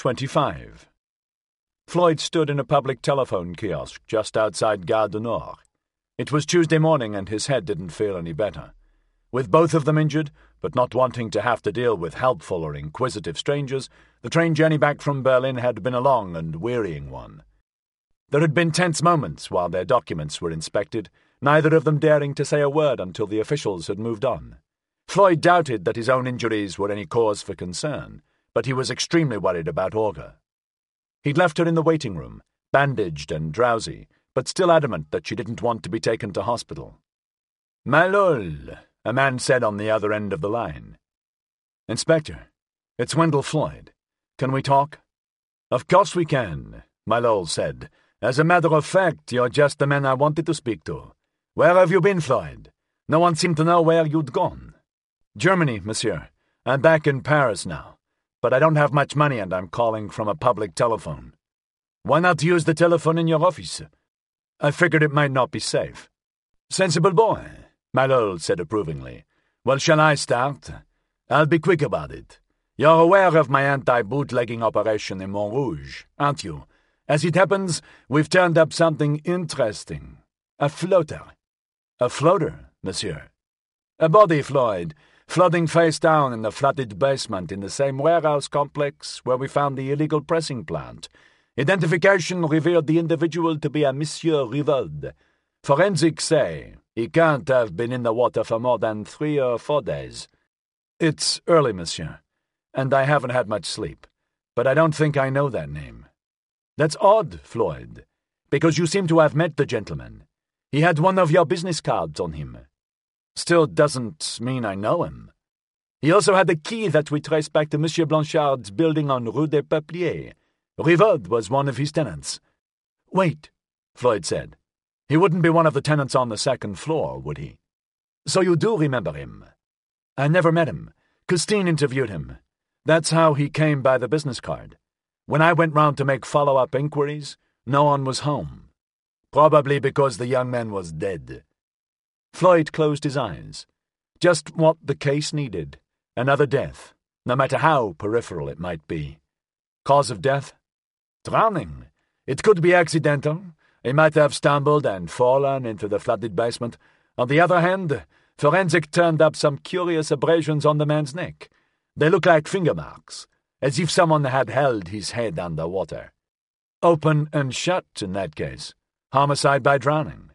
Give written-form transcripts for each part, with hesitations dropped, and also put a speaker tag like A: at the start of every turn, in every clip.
A: 25. Floyd stood in a public telephone kiosk just outside Gare du Nord. It was Tuesday morning and his head didn't feel any better. With both of them injured, but not wanting to have to deal with helpful or inquisitive strangers, the train journey back from Berlin had been a long and wearying one. There had been tense moments while their documents were inspected, neither of them daring to say a word until the officials had moved on. Floyd doubted that his own injuries were any cause for concern, but he was extremely worried about Olga. He'd left her in the waiting room, bandaged and drowsy, but still adamant that she didn't want to be taken to hospital. "Malol," a man said on the other end of the line. "Inspector, it's Wendell Floyd. Can we talk?" "Of course we can," Malol said. "As a matter of fact, you're just the man I wanted to speak to. Where have you been, Floyd? No one seemed to know where you'd gone." "Germany, monsieur. I'm back in Paris now. But I don't have much money and I'm calling from a public telephone." "Why not use the telephone in your office?" "I figured it might not be safe." "Sensible boy," Malol said approvingly. "Well, shall I start? I'll be quick about it. You're aware of my anti-bootlegging operation in Montrouge, aren't you? As it happens, we've turned up something interesting. A floater." "A floater, monsieur?" "A body, Floyd, floating face down in the flooded basement in the same warehouse complex where we found the illegal pressing plant. Identification revealed the individual to be a Monsieur Rivaud. Forensics say he can't have been in the water for more than 3 or 4 days." "It's early, monsieur, and I haven't had much sleep, but I don't think I know that name." "That's odd, Floyd, because you seem to have met the gentleman. He had one of your business cards on him." "Still doesn't mean I know him." "He also had a key that we trace back to Monsieur Blanchard's building on Rue des Peupliers. Rivaud was one of his tenants." "Wait," Floyd said. "He wouldn't be one of the tenants on the second floor, would he?" "So you do remember him?" "I never met him. Custine interviewed him. That's how he came by the business card. When I went round to make follow-up inquiries, no one was home. Probably because the young man was dead." Floyd closed his eyes. Just what the case needed. Another death, no matter how peripheral it might be. Cause of death? Drowning. It could be accidental. He might have stumbled and fallen into the flooded basement. On the other hand, forensic turned up some curious abrasions on the man's neck. They look like finger marks, as if someone had held his head under water. Open and shut in that case. Homicide by drowning.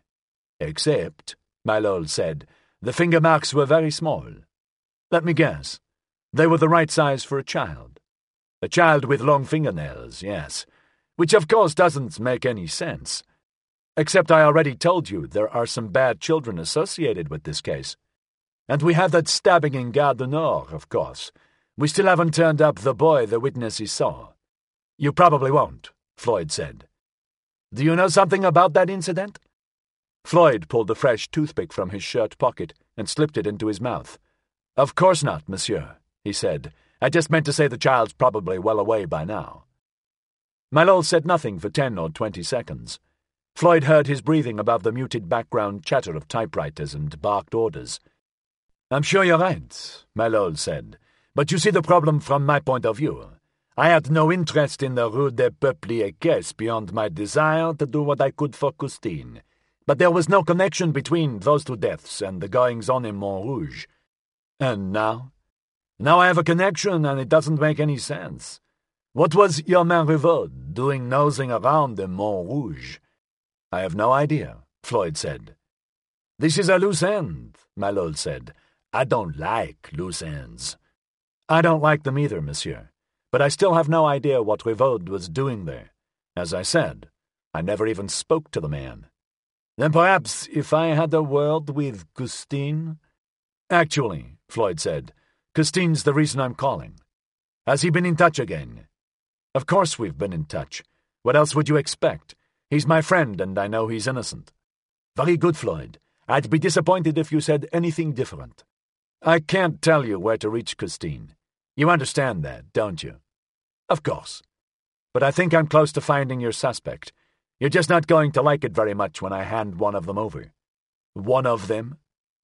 A: Except, Malol said, the finger marks were very small. Let me guess. They were the right size for a child. A child with long fingernails, yes. Which of course doesn't make any sense. Except I already told you there are some bad children associated with this case. And we have that stabbing in Gare du Nord, of course. We still haven't turned up the boy the witnesses saw. You probably won't, Floyd said. Do you know something about that incident? Floyd pulled a fresh toothpick from his shirt pocket and slipped it into his mouth. Of course not, monsieur, he said. I just meant to say the child's probably well away by now. Malol said nothing for 10 or 20 seconds. Floyd heard his breathing above the muted background chatter of typewriters and barked orders. I'm sure you're right, Malol said. But you see the problem from my point of view. I had no interest in the Rue des Peupliers case beyond my desire to do what I could for Custine. But there was no connection between those two deaths and the goings-on in Montrouge. And now? Now I have a connection and it doesn't make any sense. What was your man Rivaud doing nosing around in Montrouge? I have no idea, Floyd said. This is a loose end, Malol said. I don't like loose ends. I don't like them either, monsieur. But I still have no idea what Rivaud was doing there. As I said, I never even spoke to the man. Then perhaps if I had a word with Custine? Actually, Floyd said, Custine's the reason I'm calling. Has he been in touch again? Of course we've been in touch. What else would you expect? He's my friend and I know he's innocent. Very good, Floyd. I'd be disappointed if you said anything different. I can't tell you where to reach Custine. You understand that, don't you? Of course. But I think I'm close to finding your suspect. You're just not going to like it very much when I hand one of them over. One of them?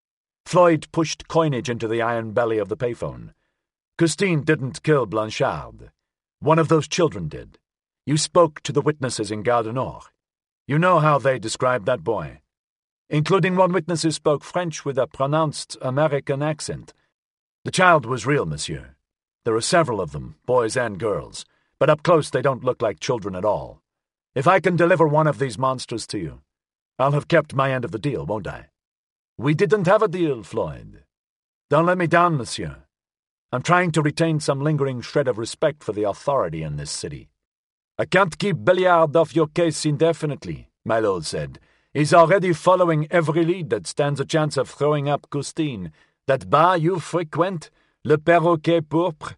A: Floyd pushed coinage into the iron belly of the payphone. Custine didn't kill Blanchard. One of those children did. You spoke to the witnesses in Gare du Nord. You know how they described that boy. Including one witness who spoke French with a pronounced American accent. The child was real, monsieur. There are several of them, boys and girls, but up close they don't look like children at all. If I can deliver one of these monsters to you, I'll have kept my end of the deal, won't I? We didn't have a deal, Floyd. Don't let me down, monsieur. I'm trying to retain some lingering shred of respect for the authority in this city. I can't keep Belliard off your case indefinitely, Milo said. He's already following every lead that stands a chance of throwing up Custine. That bar you frequent, Le Perroquet Pourpre?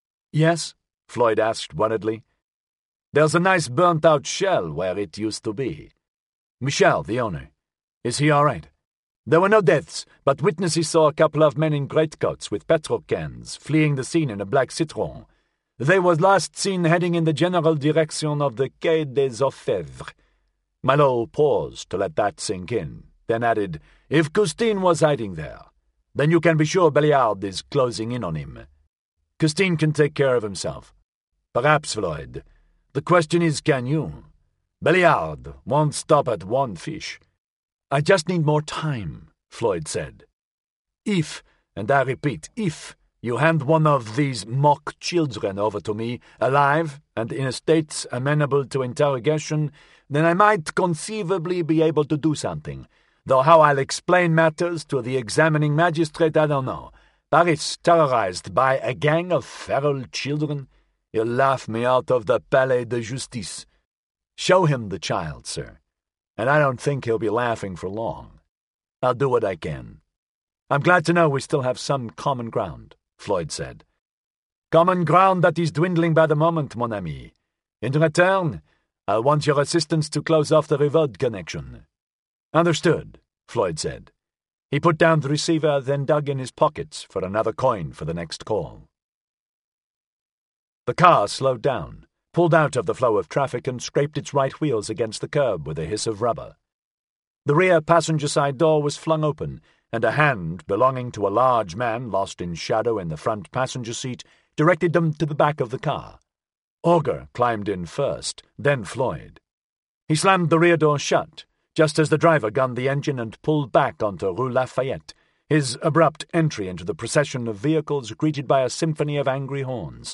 A: Yes, Floyd asked worriedly. There's a nice burnt-out shell where it used to be. Michel, the owner. Is he all right? There were no deaths, but witnesses saw a couple of men in greatcoats with petrol cans fleeing the scene in a black Citroën. They were last seen heading in the general direction of the Quai des Orfèvres. Milo paused to let that sink in, then added, If Custine was hiding there, then you can be sure Belliard is closing in on him. Custine can take care of himself. Perhaps, Floyd. The question is, can you? Belliard won't stop at one fish. I just need more time, Floyd said. If, and I repeat, if, you hand one of these mock children over to me, alive and in a state amenable to interrogation, then I might conceivably be able to do something. Though how I'll explain matters to the examining magistrate, I don't know. Paris terrorized by a gang of feral children? He'll laugh me out of the Palais de Justice. Show him the child, sir, and I don't think he'll be laughing for long. I'll do what I can. I'm glad to know we still have some common ground, Floyd said. Common ground that is dwindling by the moment, mon ami. In return, I'll want your assistance to close off the Rivaude connection. Understood, Floyd said. He put down the receiver, then dug in his pockets for another coin for the next call. The car slowed down, pulled out of the flow of traffic, and scraped its right wheels against the curb with a hiss of rubber. The rear passenger side door was flung open, and a hand belonging to a large man lost in shadow in the front passenger seat directed them to the back of the car. Auger climbed in first, then Floyd. He slammed the rear door shut, just as the driver gunned the engine and pulled back onto Rue Lafayette, his abrupt entry into the procession of vehicles greeted by a symphony of angry horns.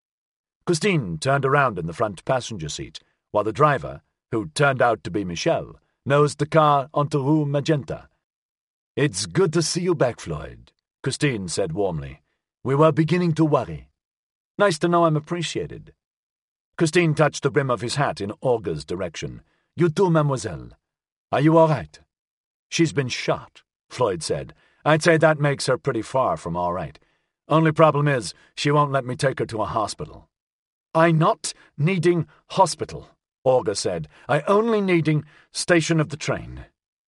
A: Custine turned around in the front passenger seat, while the driver, who turned out to be Michel, nosed the car onto Rue Magenta. "It's good to see you back, Floyd," Custine said warmly. "We were beginning to worry." "Nice to know I'm appreciated." Custine touched the brim of his hat in Auger's direction. "You too, mademoiselle. Are you all right?" "She's been shot," Floyd said. "I'd say that makes her pretty far from all right. Only problem is, she won't let me take her to a hospital." "I not needing hospital," Auger said. "I only needing station of the train."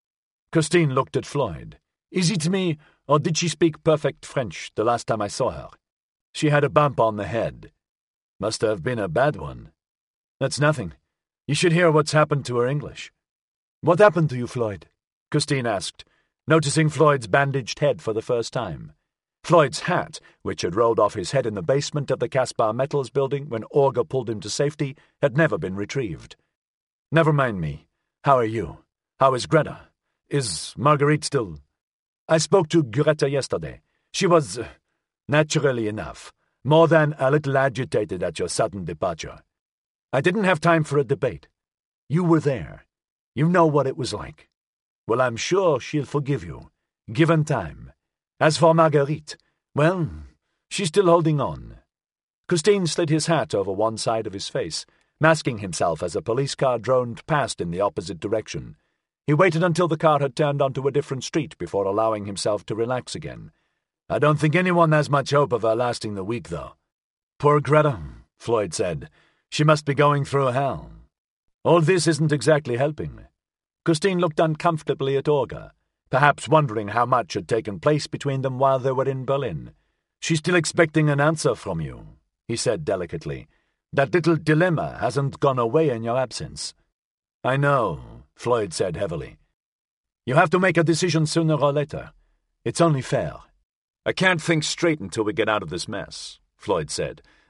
A: Custine looked at Floyd. "Is it me, or did she speak perfect French the last time I saw her?" "She had a bump on the head." "Must have been a bad one." "That's nothing. You should hear what's happened to her English." "What happened to you, Floyd?" Custine asked, noticing Floyd's bandaged head for the first time. Floyd's hat, which had rolled off his head in the basement of the Caspar Metals building when Auger pulled him to safety, had never been retrieved. "Never mind me. How are you? How is Greta? Is Marguerite still—" "I spoke to Greta yesterday. She was, naturally enough, more than a little agitated at your sudden departure. I didn't have time for a debate. You were there. You know what it was like. Well, I'm sure she'll forgive you, given time. As for Marguerite, well, she's still holding on." Custine slid his hat over one side of his face, masking himself as a police car droned past in the opposite direction. He waited until the car had turned onto a different street before allowing himself to relax again. "I don't think anyone has much hope of her lasting the week, though." "Poor Greta," Floyd said. "She must be going through hell. All this isn't exactly helping." Custine looked uncomfortably at Auger, perhaps wondering how much had taken place between them while they were in Berlin. "She's still expecting an answer from you," he said delicately. "That little dilemma hasn't gone away in your absence." "I know," Floyd said heavily. "You have to make a decision sooner or later. It's only fair." "I can't think straight until we get out of this mess," Floyd said.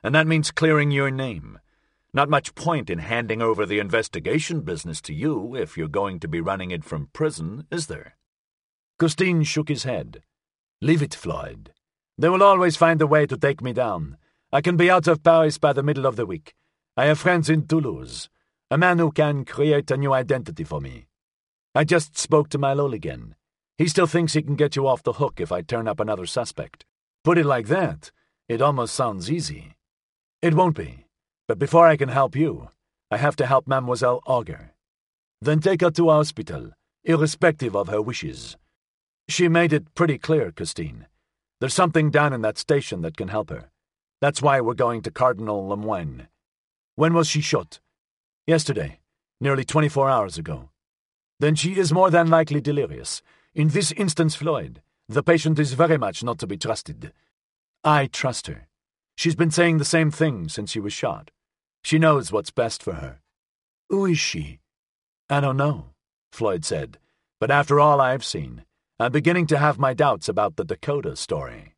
A: and that means clearing your name. Not much point in handing over the investigation business to you if you're going to be running it from prison, is there?" Custine shook his head. "Leave it, Floyd. They will always find a way to take me down. I can be out of Paris by the middle of the week. I have friends in Toulouse, a man who can create a new identity for me. I just spoke to Malol again. He still thinks he can get you off the hook if I turn up another suspect. Put it like that, it almost sounds easy. It won't be, but before I can help you, I have to help Mademoiselle Auger. Then take her to a hospital, irrespective of her wishes. She made it pretty clear, Custine. There's something down in that station that can help her. That's why we're going to Cardinal Lemoine. When was she shot? Yesterday, nearly 24 hours ago. Then she is more than likely delirious. In this instance, Floyd, the patient is very much not to be trusted. I trust her. She's been saying the same thing since she was shot. She knows what's best for her. Who is she? I don't know, Floyd said, but after all I've seen, I'm beginning to have my doubts about the Dakota story.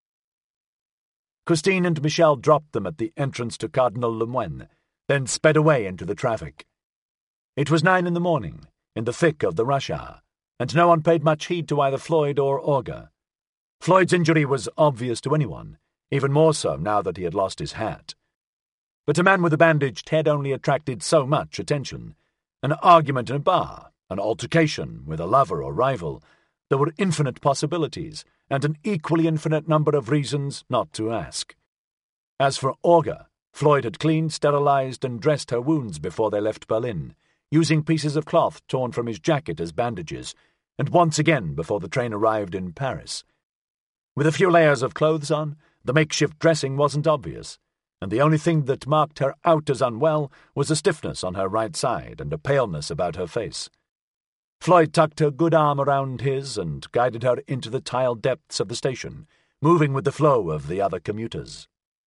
A: Christine and Michel dropped them at the entrance to Cardinal Lemoine, then sped away into the traffic. It was 9 a.m, in the thick of the rush hour, and no one paid much heed to either Floyd or Auger. Floyd's injury was obvious to anyone, even more so now that he had lost his hat. But a man with a bandaged head only attracted so much attention. An argument in a bar, an altercation with a lover or rival. There were infinite possibilities, and an equally infinite number of reasons not to ask. As for Auger, Floyd had cleaned, sterilized, and dressed her wounds before they left Berlin, using pieces of cloth torn from his jacket as bandages, and once again before the train arrived in Paris. With a few layers of clothes on, the makeshift dressing wasn't obvious, and the only thing that marked her out as unwell was a stiffness on her right side and a paleness about her face. Floyd tucked her good arm around his and guided her into the tiled depths of the station, moving with the flow of the other commuters.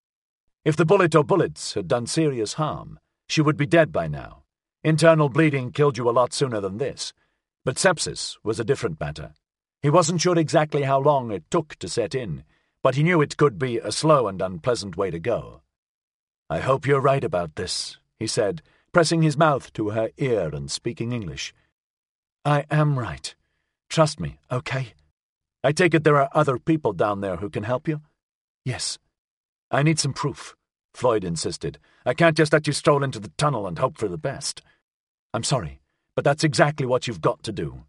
A: If the bullet or bullets had done serious harm, she would be dead by now. Internal bleeding killed you a lot sooner than this, but sepsis was a different matter. He wasn't sure exactly how long it took to set in, but he knew it could be a slow and unpleasant way to go. "I hope you're right about this," he said, pressing his mouth to her ear and speaking English. "I am right. Trust me, okay? I take it there are other people down there who can help you?" "Yes." "I need some proof," Floyd insisted. "I can't just let you stroll into the tunnel and hope for the best." "I'm sorry, but that's exactly what you've got to do."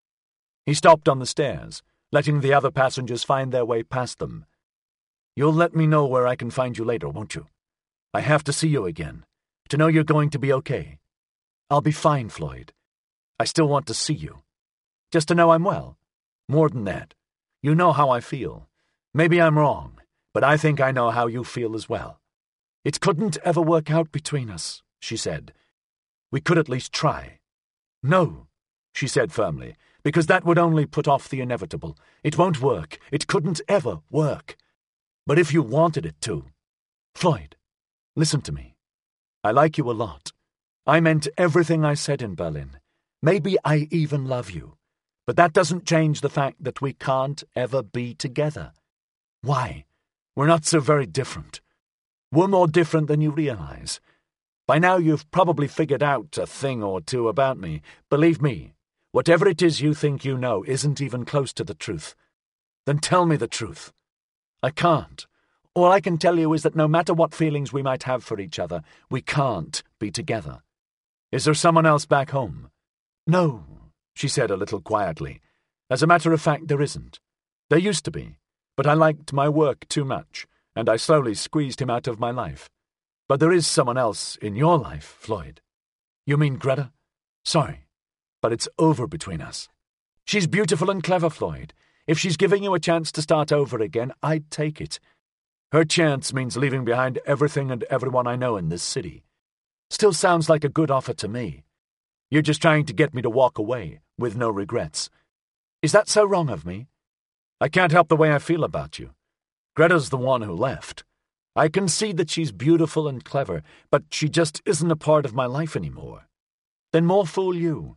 A: He stopped on the stairs, letting the other passengers find their way past them. "You'll let me know where I can find you later, won't you? I have to see you again, to know you're going to be okay." "I'll be fine, Floyd. I still want to see you. Just to know I'm well. More than that, you know how I feel. Maybe I'm wrong, but I think I know how you feel as well. It couldn't ever work out between us," she said. "We could at least try." "No," she said firmly, "because that would only put off the inevitable. It won't work. It couldn't ever work. But if you wanted it to... Floyd, listen to me. I like you a lot. I meant everything I said in Berlin. Maybe I even love you. But that doesn't change the fact that we can't ever be together. Why? We're not so very different. We're more different than you realize. By now you've probably figured out a thing or two about me. Believe me, whatever it is you think you know isn't even close to the truth. Then tell me the truth." "I can't. All I can tell you is that no matter what feelings we might have for each other, we can't be together." "Is there someone else back home?" "No," she said a little quietly. "As a matter of fact, there isn't. There used to be, but I liked my work too much, and I slowly squeezed him out of my life. But there is someone else in your life, Floyd." "You mean Greta? Sorry, but it's over between us. She's beautiful and clever, Floyd. If she's giving you a chance to start over again, I'd take it. Her chance means leaving behind everything and everyone I know in this city. Still sounds like a good offer to me. You're just trying to get me to walk away, with no regrets. Is that so wrong of me? I can't help the way I feel about you. Greta's the one who left. I can see that she's beautiful and clever, but she just isn't a part of my life anymore. Then more fool you."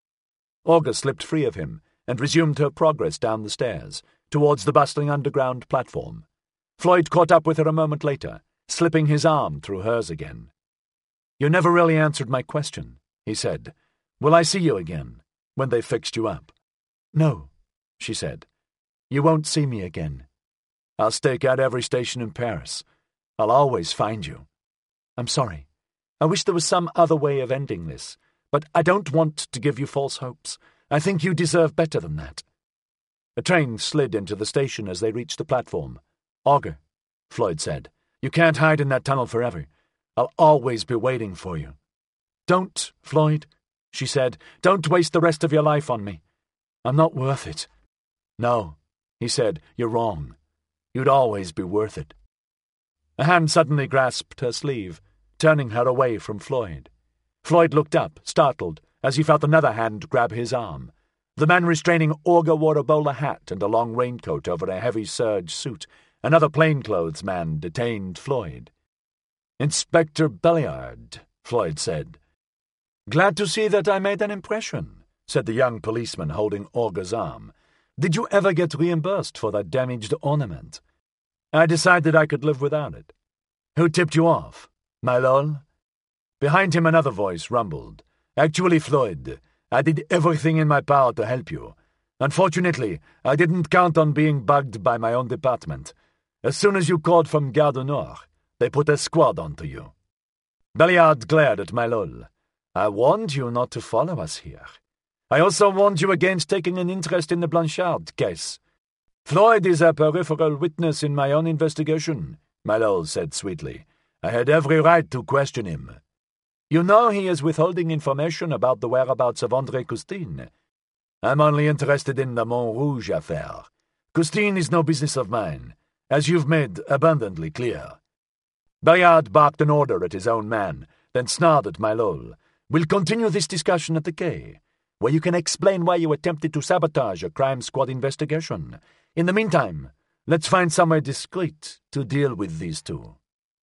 A: Olga slipped free of him and resumed her progress down the stairs, towards the bustling underground platform. Floyd caught up with her a moment later, slipping his arm through hers again. "You never really answered my question," he said. "Will I see you again, when they've fixed you up?" "No," she said. "You won't see me again. I'll stake out every station in Paris. I'll always find you. I'm sorry. I wish there was some other way of ending this, but I don't want to give you false hopes. I think you deserve better than that." A train slid into the station as they reached the platform. "Auger," Floyd said, "you can't hide in that tunnel forever. I'll always be waiting for you." "Don't, Floyd," she said. "Don't waste the rest of your life on me. I'm not worth it." "No," he said, "you're wrong. You'd always be worth it." A hand suddenly grasped her sleeve, turning her away from Floyd. Floyd looked up, startled, as he felt another hand grab his arm. The man restraining Auger wore a bowler hat and a long raincoat over a heavy serge suit. Another plainclothes man detained Floyd. "Inspector Belliard," Floyd said. "Glad to see that I made an impression," said the young policeman holding Auger's arm. "Did you ever get reimbursed for that damaged ornament?" "I decided I could live without it." "Who tipped you off? Milol?" Behind him another voice rumbled. "Actually, Floyd, I did everything in my power to help you. Unfortunately, I didn't count on being bugged by my own department. As soon as you called from Gare du Nord, they put a squad onto you." Belliard glared at Milol. "I warned you not to follow us here. I also warned you against taking an interest in the Blanchard case." "Floyd is a peripheral witness in my own investigation," Milol said sweetly. "I had every right to question him." "You know he is withholding information about the whereabouts of André Custine." "I'm only interested in the Montrouge affair. Custine is no business of mine, as you've made abundantly clear." Belliard barked an order at his own man, then snarled at Milol. "We'll continue this discussion at the quay, where you can explain why you attempted to sabotage a crime squad investigation. In the meantime, let's find somewhere discreet to deal with these two."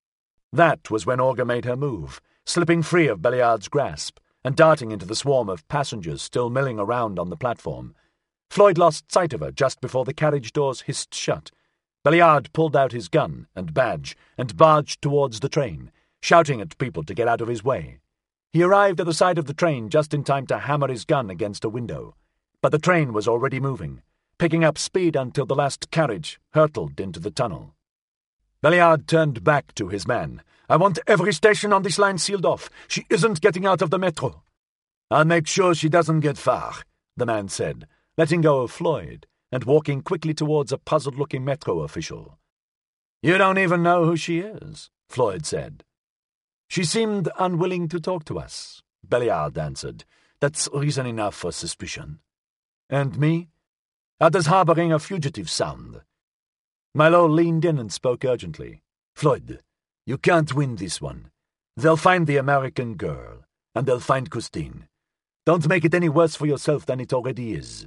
A: That was when Auger made her move, slipping free of Belliard's grasp and darting into the swarm of passengers still milling around on the platform. Floyd lost sight of her just before the carriage doors hissed shut. Belliard pulled out his gun and badge and barged towards the train, shouting at people to get out of his way. He arrived at the side of the train just in time to hammer his gun against a window. But the train was already moving, picking up speed until the last carriage hurtled into the tunnel. Belliard turned back to his man. "I want every station on this line sealed off. She isn't getting out of the metro." "I'll make sure she doesn't get far," the man said, letting go of Floyd and walking quickly towards a puzzled-looking metro official. "You don't even know who she is," Floyd said. "She seemed unwilling to talk to us," Belliard answered. "That's reason enough for suspicion." "And me? How does harboring a fugitive sound?" Milol leaned in and spoke urgently. "Floyd, you can't win this one. They'll find the American girl, and they'll find Custine. Don't make it any worse for yourself than it already is."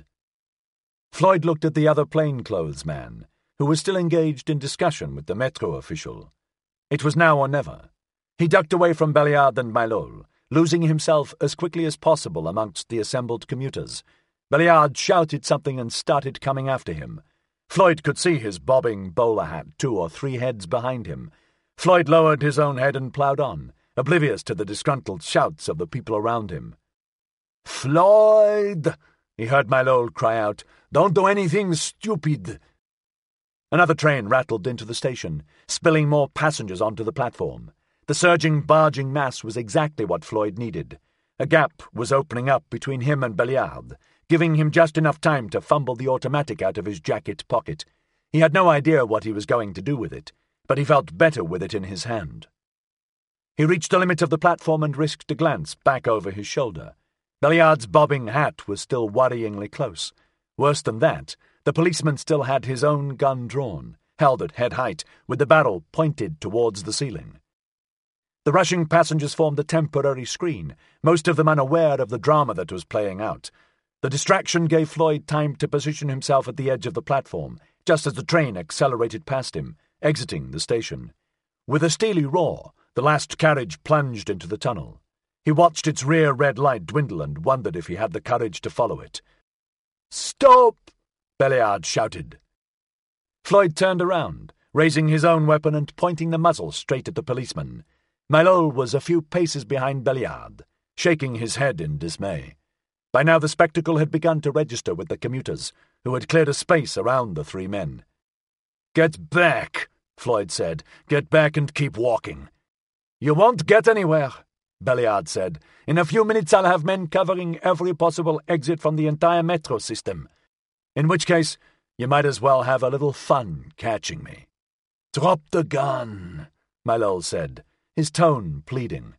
A: Floyd looked at the other plainclothes man, who was still engaged in discussion with the metro official. It was now or never. He ducked away from Belliard and Milol, losing himself as quickly as possible amongst the assembled commuters. Belliard shouted something and started coming after him. Floyd could see his bobbing bowler hat 2 or 3 heads behind him. Floyd lowered his own head and ploughed on, oblivious to the disgruntled shouts of the people around him. "Floyd!" he heard Milol cry out. "Don't do anything stupid!" Another train rattled into the station, spilling more passengers onto the platform. The surging, barging mass was exactly what Floyd needed. A gap was opening up between him and Belliard, giving him just enough time to fumble the automatic out of his jacket pocket. He had no idea what he was going to do with it, but he felt better with it in his hand. He reached the limit of the platform and risked a glance back over his shoulder. Belliard's bobbing hat was still worryingly close. Worse than that, the policeman still had his own gun drawn, held at head height, with the barrel pointed towards the ceiling. The rushing passengers formed a temporary screen, most of them unaware of the drama that was playing out. The distraction gave Floyd time to position himself at the edge of the platform, just as the train accelerated past him, exiting the station. With a steely roar, the last carriage plunged into the tunnel. He watched its rear red light dwindle and wondered if he had the courage to follow it. "Stop!" Belliard shouted. Floyd turned around, raising his own weapon and pointing the muzzle straight at the policeman. Milhaud was a few paces behind Belliard, shaking his head in dismay. By now the spectacle had begun to register with the commuters, who had cleared a space around the three men. "Get back," Floyd said. "Get back and keep walking." "You won't get anywhere," Belliard said. "In a few minutes I'll have men covering every possible exit from the entire metro system. In which case, you might as well have a little fun catching me." "Drop the gun," Milhaud said, his tone pleading.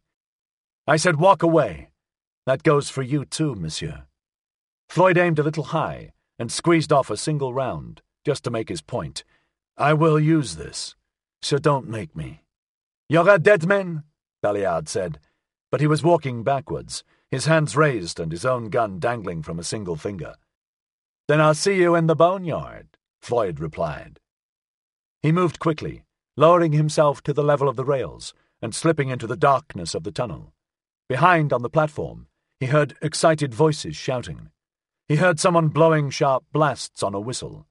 A: "I said walk away. That goes for you too, monsieur." Floyd aimed a little high and squeezed off a single round, just to make his point. "I will use this, so don't make me." "You're a dead man," Belliard said, but he was walking backwards, his hands raised and his own gun dangling from a single finger. "Then I'll see you in the boneyard," Floyd replied. He moved quickly, lowering himself to the level of the rails and slipping into the darkness of the tunnel. Behind on the platform, he heard excited voices shouting. He heard someone blowing sharp blasts on a whistle.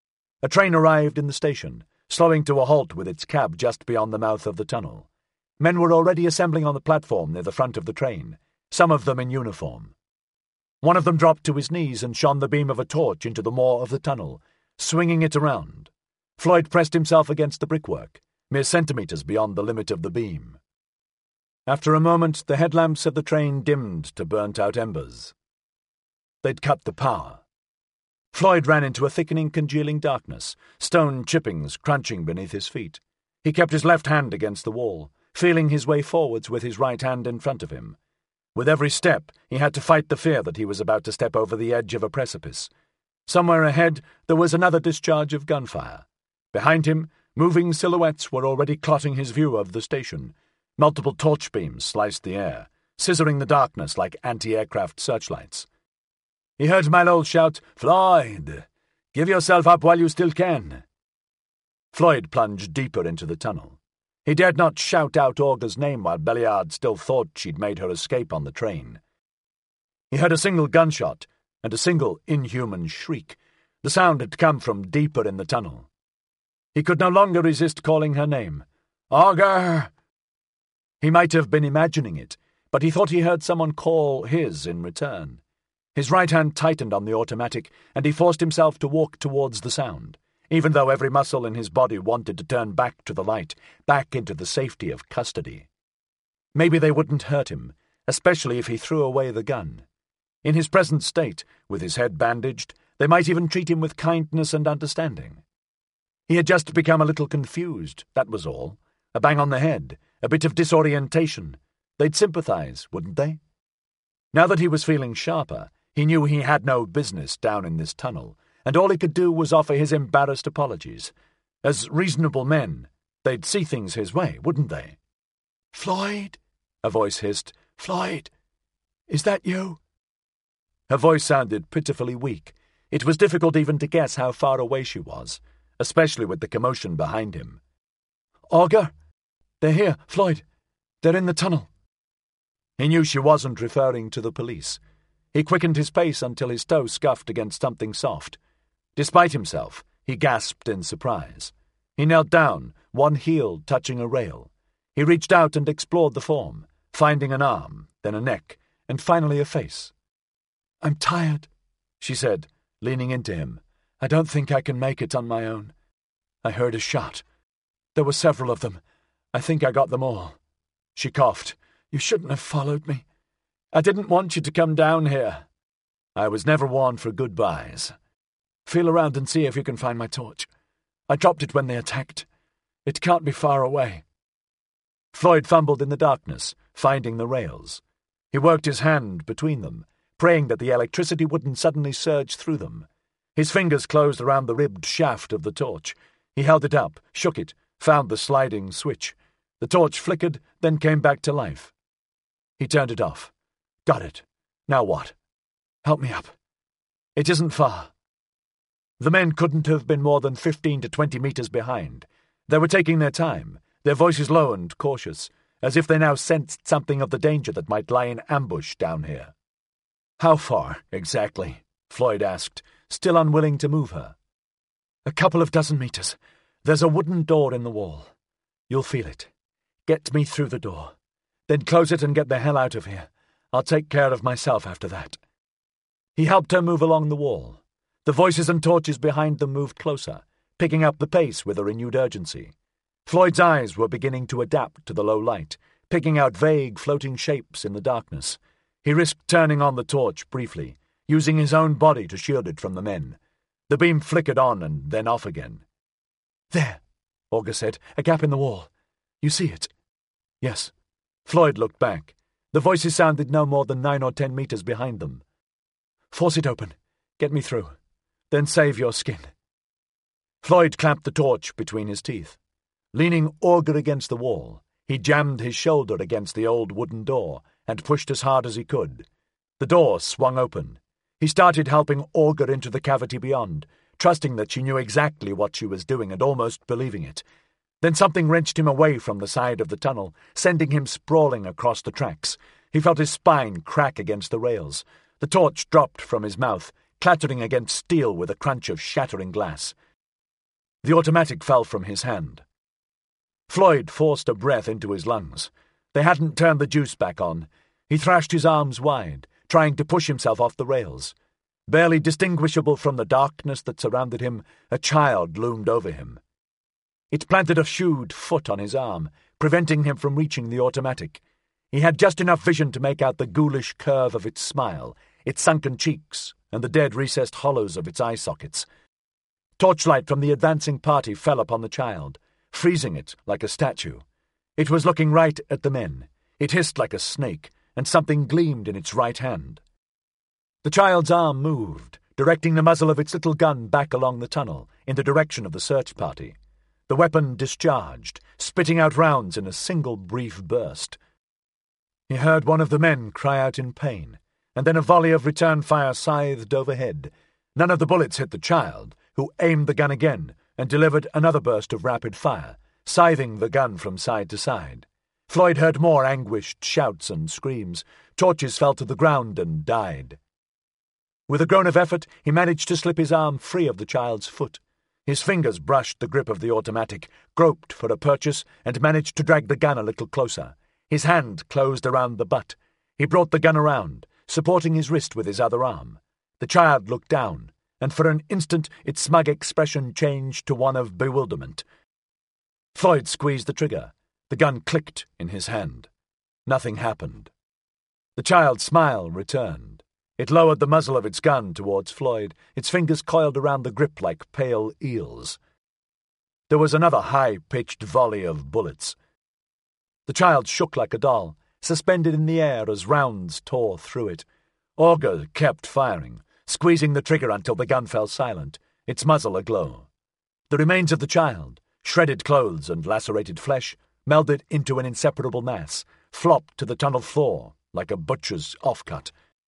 A: A train arrived in the station, slowing to a halt with its cab just beyond the mouth of the tunnel. Men were already assembling on the platform near the front of the train, some of them in uniform. One of them dropped to his knees and shone the beam of a torch into the maw of the tunnel, swinging it around. Floyd pressed himself against the brickwork, mere centimetres beyond the limit of the beam. After a moment, the headlamps of the train dimmed to burnt-out embers. They'd cut the power. Floyd ran into a thickening, congealing darkness, stone chippings crunching beneath his feet. He kept his left hand against the wall, feeling his way forwards with his right hand in front of him. With every step, he had to fight the fear that he was about to step over the edge of a precipice. Somewhere ahead, there was another discharge of gunfire. Behind him, moving silhouettes were already clotting his view of the station. Multiple torch beams sliced the air, scissoring the darkness like anti-aircraft searchlights. He heard Milhaud shout, "Floyd! Give yourself up while you still can!" Floyd plunged deeper into the tunnel. He dared not shout out Olga's name while Belliard still thought she'd made her escape on the train. He heard a single gunshot and a single inhuman shriek. The sound had come from deeper in the tunnel. He could no longer resist calling her name. "Olga!" He might have been imagining it, but he thought he heard someone call his in return. His right hand tightened on the automatic, and he forced himself to walk towards the sound, even though every muscle in his body wanted to turn back to the light, back into the safety of custody. Maybe they wouldn't hurt him, especially if he threw away the gun. In his present state, with his head bandaged, they might even treat him with kindness and understanding. He had just become a little confused, that was all. A bang on the head, a bit of disorientation. They'd sympathize, wouldn't they? Now that he was feeling sharper, he knew he had no business down in this tunnel, and all he could do was offer his embarrassed apologies. As reasonable men, they'd see things his way, wouldn't they? "Floyd," a voice hissed. "Floyd, is that you?" Her voice sounded pitifully weak. It was difficult even to guess how far away she was, especially with the commotion behind him. "Olga? They're here, Floyd. They're in the tunnel." He knew she wasn't referring to the police. He quickened his pace until his toe scuffed against something soft. Despite himself, he gasped in surprise. He knelt down, one heel touching a rail. He reached out and explored the form, finding an arm, then a neck, and finally a face. "I'm tired," she said, leaning into him. "I don't think I can make it on my own. I heard a shot. There were several of them. I think I got them all." She coughed. "You shouldn't have followed me. I didn't want you to come down here. I was never one for goodbyes. Feel around and see if you can find my torch. I dropped it when they attacked. It can't be far away." Floyd fumbled in the darkness, finding the rails. He worked his hand between them, praying that the electricity wouldn't suddenly surge through them. His fingers closed around the ribbed shaft of the torch. He held it up, shook it, found the sliding switch. The torch flickered, then came back to life. He turned it off. "Got it. Now what? Help me up. It isn't far." The men couldn't have been more than 15 to 20 meters behind. They were taking their time, their voices low and cautious, as if they now sensed something of the danger that might lie in ambush down here. "How far, exactly?" Floyd asked, still unwilling to move her. "A couple of dozen meters. There's a wooden door in the wall. You'll feel it. Get me through the door. Then close it and get the hell out of here. I'll take care of myself after that." He helped her move along the wall. The voices and torches behind them moved closer, picking up the pace with a renewed urgency. Floyd's eyes were beginning to adapt to the low light, picking out vague, floating shapes in the darkness. He risked turning on the torch briefly, using his own body to shield it from the men. The beam flickered on and then off again. "There," Olga said, "a gap in the wall. You see it?" "Yes." Floyd looked back. The voices sounded no more than 9 or 10 meters behind them. "Force it open. Get me through. Then save your skin." Floyd clamped the torch between his teeth. Leaning Olga against the wall, he jammed his shoulder against the old wooden door and pushed as hard as he could. The door swung open. He started helping Olga into the cavity beyond, trusting that she knew exactly what she was doing and almost believing it. Then something wrenched him away from the side of the tunnel, sending him sprawling across the tracks. He felt his spine crack against the rails. The torch dropped from his mouth, clattering against steel with a crunch of shattering glass. The automatic fell from his hand. Floyd forced a breath into his lungs. They hadn't turned the juice back on. He thrashed his arms wide, trying to push himself off the rails. Barely distinguishable from the darkness that surrounded him, a child loomed over him. It planted a shoed foot on his arm, preventing him from reaching the automatic. He had just enough vision to make out the ghoulish curve of its smile, its sunken cheeks, and the dead recessed hollows of its eye sockets. Torchlight from the advancing party fell upon the child, freezing it like a statue. It was looking right at the men. It hissed like a snake, and something gleamed in its right hand. The child's arm moved, directing the muzzle of its little gun back along the tunnel, in the direction of the search party. The weapon discharged, spitting out rounds in a single brief burst. He heard one of the men cry out in pain, and then a volley of return fire scythed overhead. None of the bullets hit the child, who aimed the gun again and delivered another burst of rapid fire, scything the gun from side to side. Floyd heard more anguished shouts and screams. Torches fell to the ground and died. With a groan of effort, he managed to slip his arm free of the child's foot. His fingers brushed the grip of the automatic, groped for a purchase, and managed to drag the gun a little closer. His hand closed around the butt. He brought the gun around, supporting his wrist with his other arm. The child looked down, and for an instant its smug expression changed to one of bewilderment. Floyd squeezed the trigger. The gun clicked in his hand. Nothing happened. The child's smile returned. It lowered the muzzle of its gun towards Floyd, its fingers coiled around the grip like pale eels. There was another high-pitched volley of bullets. The child shook like a doll, suspended in the air as rounds tore through it. Olga kept firing, squeezing the trigger until the gun fell silent, its muzzle aglow. The remains of the child, shredded clothes and lacerated flesh, melded into an inseparable mass, flopped to the tunnel floor like a butcher's offcut.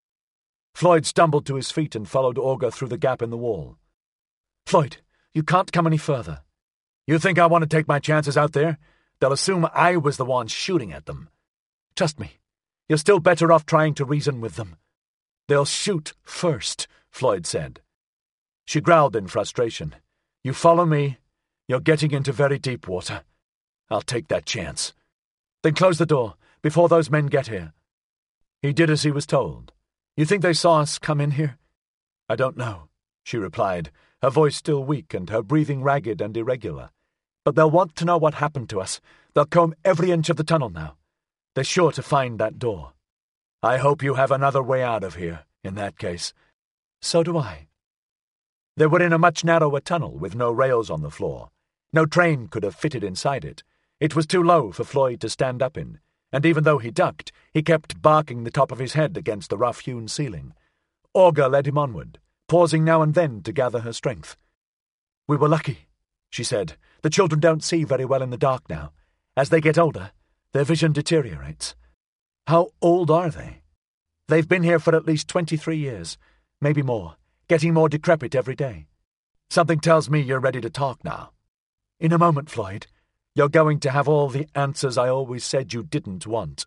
A: Floyd stumbled to his feet and followed Olga through the gap in the wall. "Floyd, you can't come any further. You think I want to take my chances out there? They'll assume I was the one shooting at them. Trust me, you're still better off trying to reason with them." "They'll shoot first," Floyd said. She growled in frustration. "You follow me, you're getting into very deep water. I'll take that chance. Then close the door, before those men get here." He did as he was told. "You think they saw us come in here?" "I don't know," she replied, her voice still weak and her breathing ragged and irregular. "But they'll want to know what happened to us. They'll comb every inch of the tunnel now. They're sure to find that door. I hope you have another way out of here, in that case." "So do I." They were in a much narrower tunnel with no rails on the floor. No train could have fitted inside it. It was too low for Floyd to stand up in, and even though he ducked, he kept barking the top of his head against the rough-hewn ceiling. Olga led him onward, pausing now and then to gather her strength. "We were lucky," she said. "The children don't see very well in the dark now. As they get older, their vision deteriorates." "How old are they?" "They've been here for at least 23 years, maybe more, getting more decrepit every day." "Something tells me you're ready to talk now." "In a moment, Floyd. You're going to have all the answers I always said you didn't want."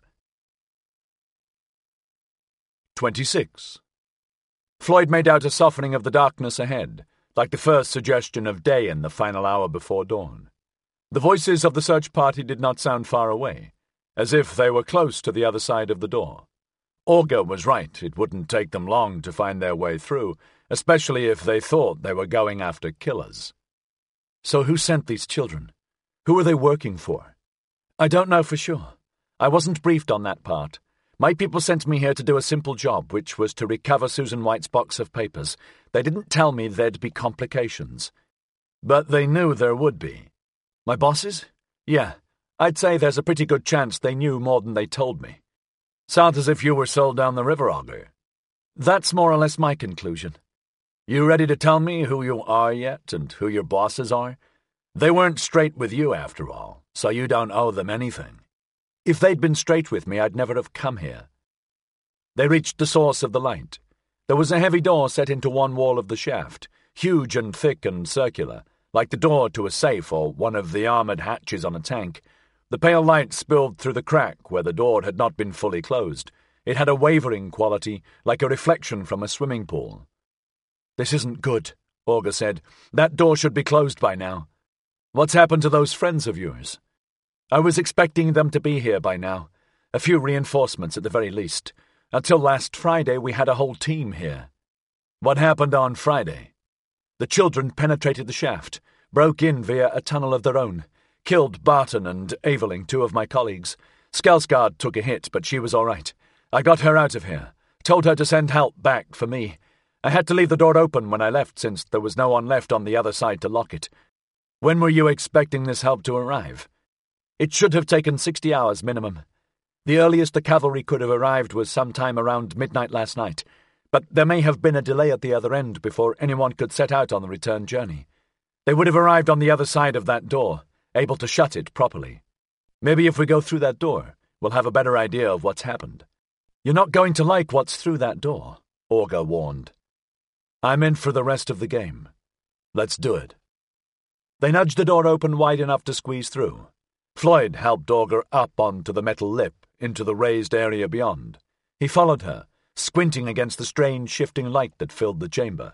A: 26. Floyd made out a softening of the darkness ahead. like the first suggestion of day in the final hour before dawn. The voices of the search party did not sound far away, as if they were close to the other side of the door. Olga was right, it wouldn't take them long to find their way through, especially if they thought they were going after killers. So who sent these children? Who were they working for? I don't know for sure. I wasn't briefed on that part. My people sent me here to do a simple job, which was to recover Susan White's box of papers. They didn't tell me there'd be complications. But they knew there would be. My bosses? Yeah, I'd say there's a pretty good chance they knew more than they told me. Sounds as if you were sold down the river, Olga. That's more or less my conclusion. You ready to tell me who you are yet, and who your bosses are? They weren't straight with you, after all, so you don't owe them anything. If they'd been straight with me, I'd never have come here. They reached the source of the light. There was a heavy door set into one wall of the shaft, huge and thick and circular, like the door to a safe or one of the armored hatches on a tank. The pale light spilled through the crack where the door had not been fully closed. It had a wavering quality, like a reflection from a swimming pool. This isn't good, Olga said. That door should be closed by now. What's happened to those friends of yours? I was expecting them to be here by now. A few reinforcements at the very least. Until last Friday we had a whole team here. What happened on Friday? The children penetrated the shaft, broke in via a tunnel of their own, killed Barton and Aveling, two of my colleagues. Skelsgard took a hit, but she was all right. I got her out of here, told her to send help back for me. I had to leave the door open when I left since there was no one left on the other side to lock it. When were you expecting this help to arrive? It should have taken 60 hours minimum. The earliest the cavalry could have arrived was sometime around midnight last night, but there may have been a delay at the other end before anyone could set out on the return journey. They would have arrived on the other side of that door, able to shut it properly. Maybe if we go through that door, we'll have a better idea of what's happened. You're not going to like what's through that door, Olga warned. I'm in for the rest of the game. Let's do it. They nudged the door open wide enough to squeeze through. Floyd helped Olga up onto the metal lip, into the raised area beyond. He followed her, squinting against the strange shifting light that filled the chamber.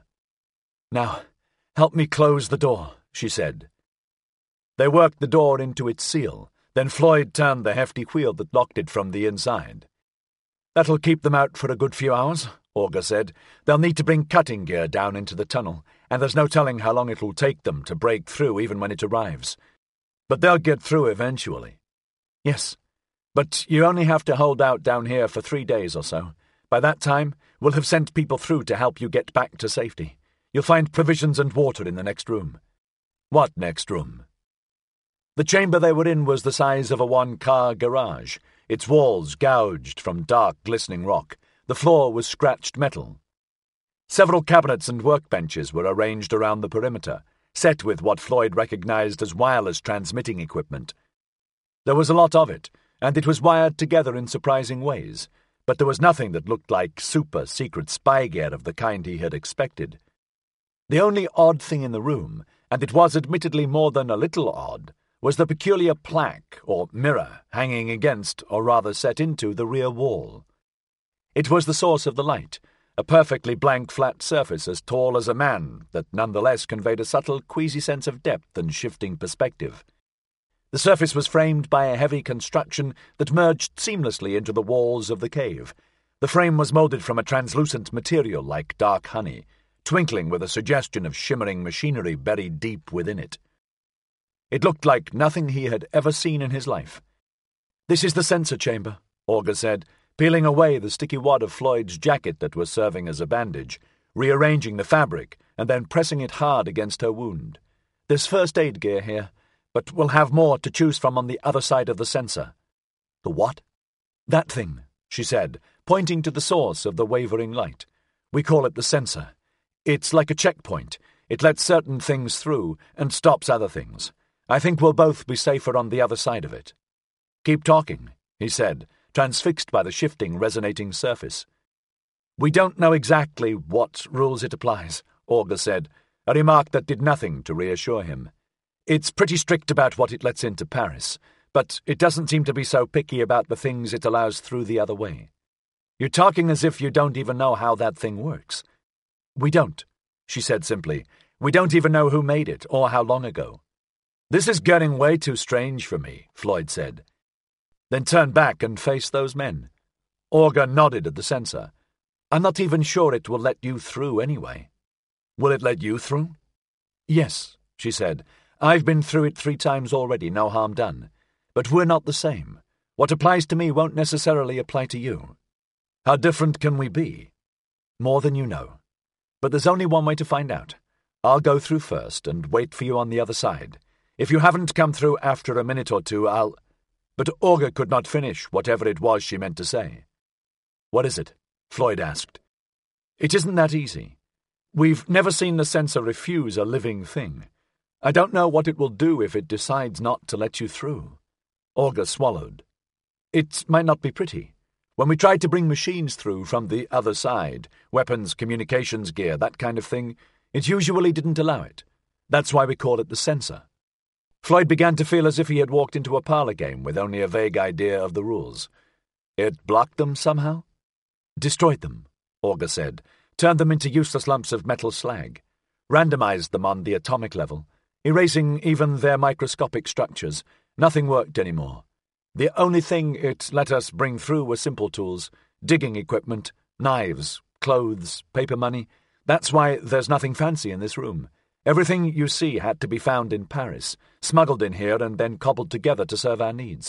A: Now, help me close the door, she said. They worked the door into its seal, then Floyd turned the hefty wheel that locked it from the inside. That'll keep them out for a good few hours, Olga said. They'll need to bring cutting gear down into the tunnel, and there's no telling how long it'll take them to break through even when it arrives. But they'll get through eventually. Yes, but you only have to hold out down here for 3 days or so. By that time, we'll have sent people through to help you get back to safety. You'll find provisions and water in the next room. What next room? The chamber they were in was the size of a one-car garage, its walls gouged from dark, glistening rock. The floor was scratched metal. Several cabinets and workbenches were arranged around the perimeter, set with what Floyd recognized as wireless transmitting equipment. There was a lot of it, and it was wired together in surprising ways, but there was nothing that looked like super-secret spy gear of the kind he had expected. The only odd thing in the room, and it was admittedly more than a little odd, was the peculiar plaque, or mirror, hanging against, or rather set into, the rear wall. It was the source of the light, a perfectly blank flat surface as tall as a man that nonetheless conveyed a subtle, queasy sense of depth and shifting perspective. The surface was framed by a heavy construction that merged seamlessly into the walls of the cave. The frame was molded from a translucent material like dark honey, twinkling with a suggestion of shimmering machinery buried deep within it. It looked like nothing he had ever seen in his life. "This is the sensor chamber," Olga said, peeling away the sticky wad of Floyd's jacket that was serving as a bandage, rearranging the fabric, and then pressing it hard against her wound. "There's first aid gear here, but we'll have more to choose from on the other side of the sensor." "The what?" "That thing," she said, pointing to the source of the wavering light. "We call it the sensor. It's like a checkpoint. It lets certain things through and stops other things. I think we'll both be safer on the other side of it." "Keep talking," he said, transfixed by the shifting, resonating surface. "We don't know exactly what rules it applies," Olga said, a remark that did nothing to reassure him. "It's pretty strict about what it lets into Paris, but it doesn't seem to be so picky about the things it allows through the other way. You're talking as if you don't even know how that thing works." "We don't," she said simply, We don't even know who made it or how long ago. This is getting way too strange for me, Floyd said. Then turned back and faced those men. Olga nodded at the sensor. I'm not even sure it will let you through anyway. Will it let you through? Yes, she said. I've been through it 3 times already, no harm done. But we're not the same. What applies to me won't necessarily apply to you. How different can we be? More than you know. But there's only one way to find out. I'll go through first and wait for you on the other side. If you haven't come through after a minute or two, I'll... But Olga could not finish whatever it was she meant to say. What is it? Floyd asked. It isn't that easy. We've never seen the sensor refuse a living thing. I don't know what it will do if it decides not to let you through. Olga swallowed. It might not be pretty. When we tried to bring machines through from the other side, weapons, communications gear, that kind of thing, it usually didn't allow it. That's why we call it the sensor. Floyd began to feel as if he had walked into a parlor game with only a vague idea of the rules. It blocked them somehow? Destroyed them, Olga said. Turned them into useless lumps of metal slag. Randomized them on the atomic level, erasing even their microscopic structures. Nothing worked anymore. The only thing it let us bring through were simple tools, digging equipment, knives, clothes, paper money. That's why there's nothing fancy in this room. Everything you see had to be found in Paris, smuggled in here and then cobbled together to serve our needs.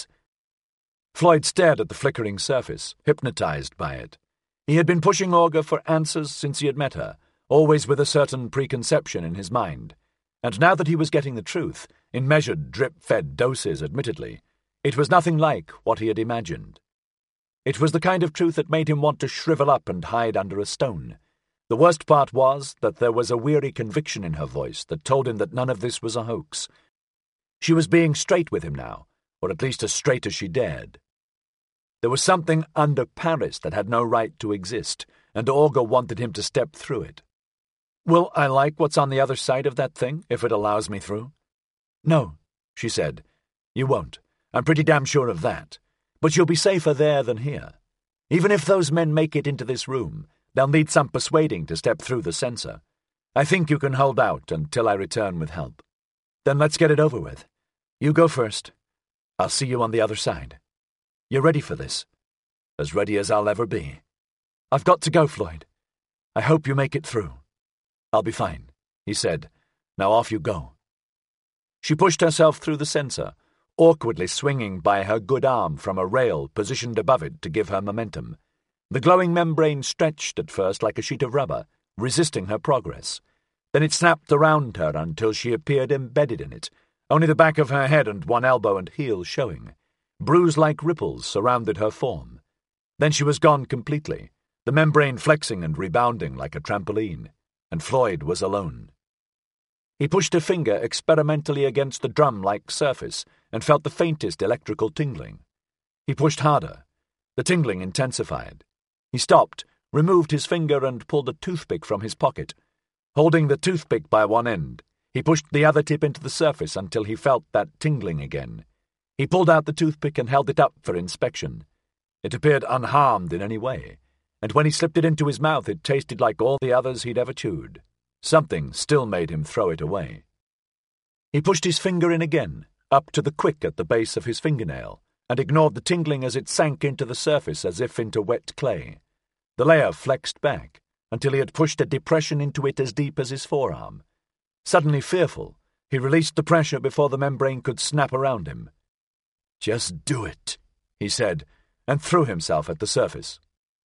A: Floyd stared at the flickering surface, hypnotized by it. He had been pushing Olga for answers since he had met her, always with a certain preconception in his mind. And now that he was getting the truth, in measured, drip-fed doses admittedly, it was nothing like what he had imagined. It was the kind of truth that made him want to shrivel up and hide under a stone. The worst part was that there was a weary conviction in her voice that told him that none of this was a hoax. She was being straight with him now, or at least as straight as she dared. There was something under Paris that had no right to exist, and Olga wanted him to step through it. Will I like what's on the other side of that thing, if it allows me through? No, she said. You won't. I'm pretty damn sure of that. But you'll be safer there than here. Even if those men make it into this room, they'll need some persuading to step through the sensor. I think you can hold out until I return with help. Then let's get it over with. You go first. I'll see you on the other side. You're ready for this? As ready as I'll ever be. I've got to go, Floyd. I hope you make it through. I'll be fine, he said. Now off you go. She pushed herself through the sensor, awkwardly swinging by her good arm from a rail positioned above it to give her momentum. The glowing membrane stretched at first like a sheet of rubber, resisting her progress. Then it snapped around her until she appeared embedded in it, only the back of her head and one elbow and heel showing. Bruise-like ripples surrounded her form. Then she was gone completely, the membrane flexing and rebounding like a trampoline, and Floyd was alone. He pushed a finger experimentally against the drum-like surface and felt the faintest electrical tingling. He pushed harder. The tingling intensified. He stopped, removed his finger and pulled a toothpick from his pocket. Holding the toothpick by one end, he pushed the other tip into the surface until he felt that tingling again. He pulled out the toothpick and held it up for inspection. It appeared unharmed in any way, and when he slipped it into his mouth it tasted like all the others he'd ever chewed. Something still made him throw it away. He pushed his finger in again, up to the quick at the base of his fingernail, and ignored the tingling as it sank into the surface as if into wet clay. The layer flexed back, until he had pushed a depression into it as deep as his forearm. Suddenly fearful, he released the pressure before the membrane could snap around him. "Just do it," he said, and threw himself at the surface.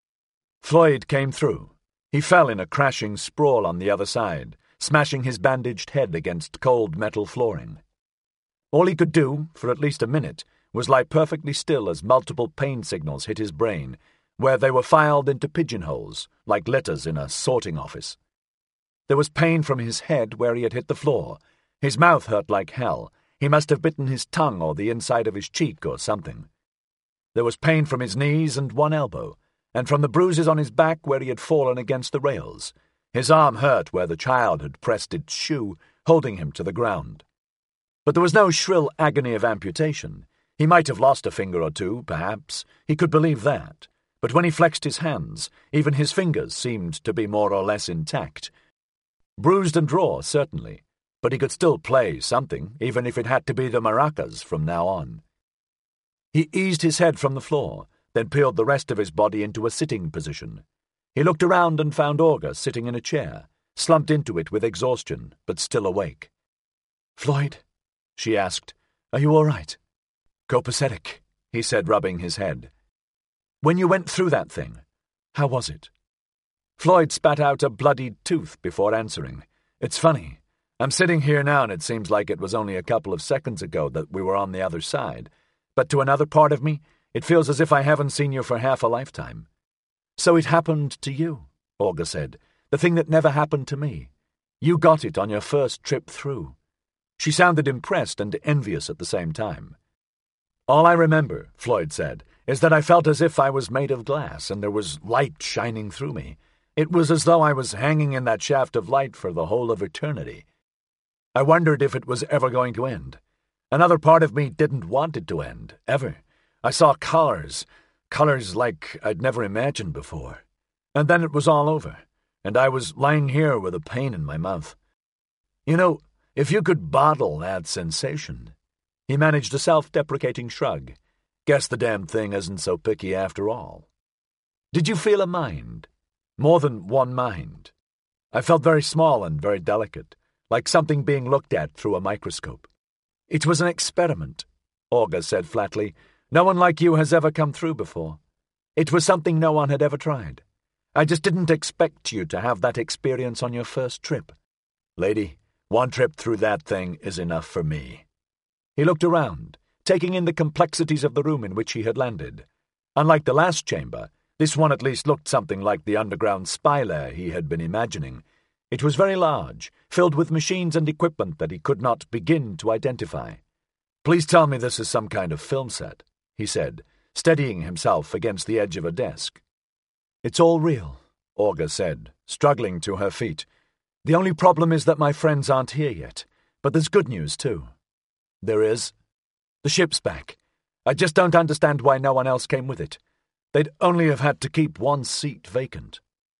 A: Floyd came through. He fell in a crashing sprawl on the other side, smashing his bandaged head against cold metal flooring. All he could do, for at least a minute, was lie perfectly still as multiple pain signals hit his brain, where they were filed into pigeonholes, like letters in a sorting office. There was pain from his head where he had hit the floor. His mouth hurt like hell. He must have bitten his tongue or the inside of his cheek or something. There was pain from his knees and one elbow, and from the bruises on his back where he had fallen against the rails. His arm hurt where the child had pressed its shoe, holding him to the ground. But there was no shrill agony of amputation. He might have lost a finger or two, perhaps. He could believe that. But when he flexed his hands, even his fingers seemed to be more or less intact. Bruised and raw, certainly, but he could still play something, even if it had to be the maracas from now on. He eased his head from the floor, then peeled the rest of his body into a sitting position. He looked around and found Olga sitting in a chair, slumped into it with exhaustion, but still awake. "Floyd," she asked, "are you all right?" "Copacetic," he said, rubbing his head. "When you went through that thing, how was it?" Floyd spat out a bloodied tooth before answering. "It's funny. I'm sitting here now and it seems like it was only a couple of seconds ago that we were on the other side. But to another part of me, it feels as if I haven't seen you for half a lifetime." "So it happened to you," Olga said. "The thing that never happened to me. You got it on your first trip through." She sounded impressed and envious at the same time. "All I remember," Floyd said, "is that I felt as if I was made of glass and there was light shining through me. It was as though I was hanging in that shaft of light for the whole of eternity. I wondered if it was ever going to end. Another part of me didn't want it to end, ever. I saw colors like I'd never imagined before. And then it was all over, and I was lying here with a pain in my mouth. You know, if you could bottle that sensation—" He managed a self-deprecating shrug. "Guess the damn thing isn't so picky after all." "Did you feel a mind? More than one mind?" "I felt very small and very delicate, like something being looked at through a microscope." "It was an experiment," Olga said flatly. "No one like you has ever come through before. It was something no one had ever tried. I just didn't expect you to have that experience on your first trip." "Lady, one trip through that thing is enough for me." He looked around, taking in the complexities of the room in which he had landed. Unlike the last chamber, this one at least looked something like the underground spy lair he had been imagining. It was very large, filled with machines and equipment that he could not begin to identify. "Please tell me this is some kind of film set," he said, steadying himself against the edge of a desk. "It's all real," Olga said, struggling to her feet. "The only problem is that my friends aren't here yet, but there's good news, too." "There is?" "The ship's back. I just don't understand why no one else came with it. They'd only have had to keep one seat vacant."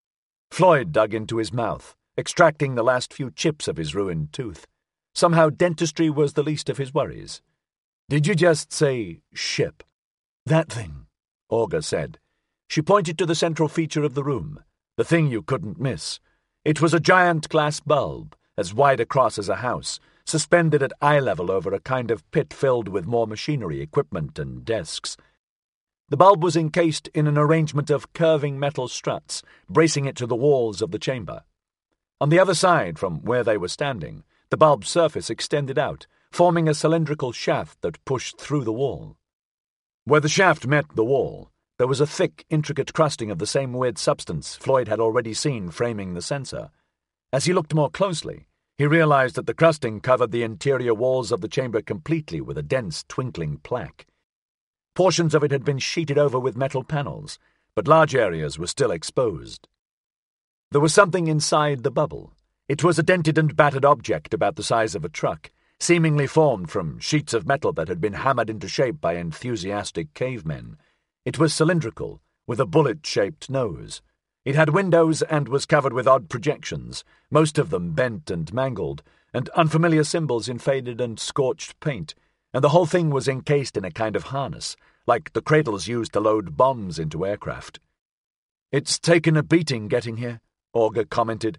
A: Floyd dug into his mouth, extracting the last few chips of his ruined tooth. Somehow dentistry was the least of his worries. "Did you just say ship?" "That thing," Olga said. She pointed to the central feature of the room, the thing you couldn't miss. It was a giant glass bulb, as wide across as a house, suspended at eye level over a kind of pit filled with more machinery, equipment, and desks. The bulb was encased in an arrangement of curving metal struts, bracing it to the walls of the chamber. On the other side, from where they were standing, the bulb's surface extended out, forming a cylindrical shaft that pushed through the wall. Where the shaft met the wall, there was a thick, intricate crusting of the same weird substance Floyd had already seen framing the sensor. As he looked more closely, he realized that the crusting covered the interior walls of the chamber completely with a dense, twinkling plaque. Portions of it had been sheeted over with metal panels, but large areas were still exposed. There was something inside the bubble. It was a dented and battered object about the size of a truck, seemingly formed from sheets of metal that had been hammered into shape by enthusiastic cavemen. It was cylindrical, with a bullet-shaped nose. It had windows and was covered with odd projections, most of them bent and mangled, and unfamiliar symbols in faded and scorched paint, and the whole thing was encased in a kind of harness, like the cradles used to load bombs into aircraft. "It's taken a beating getting here," Olga commented.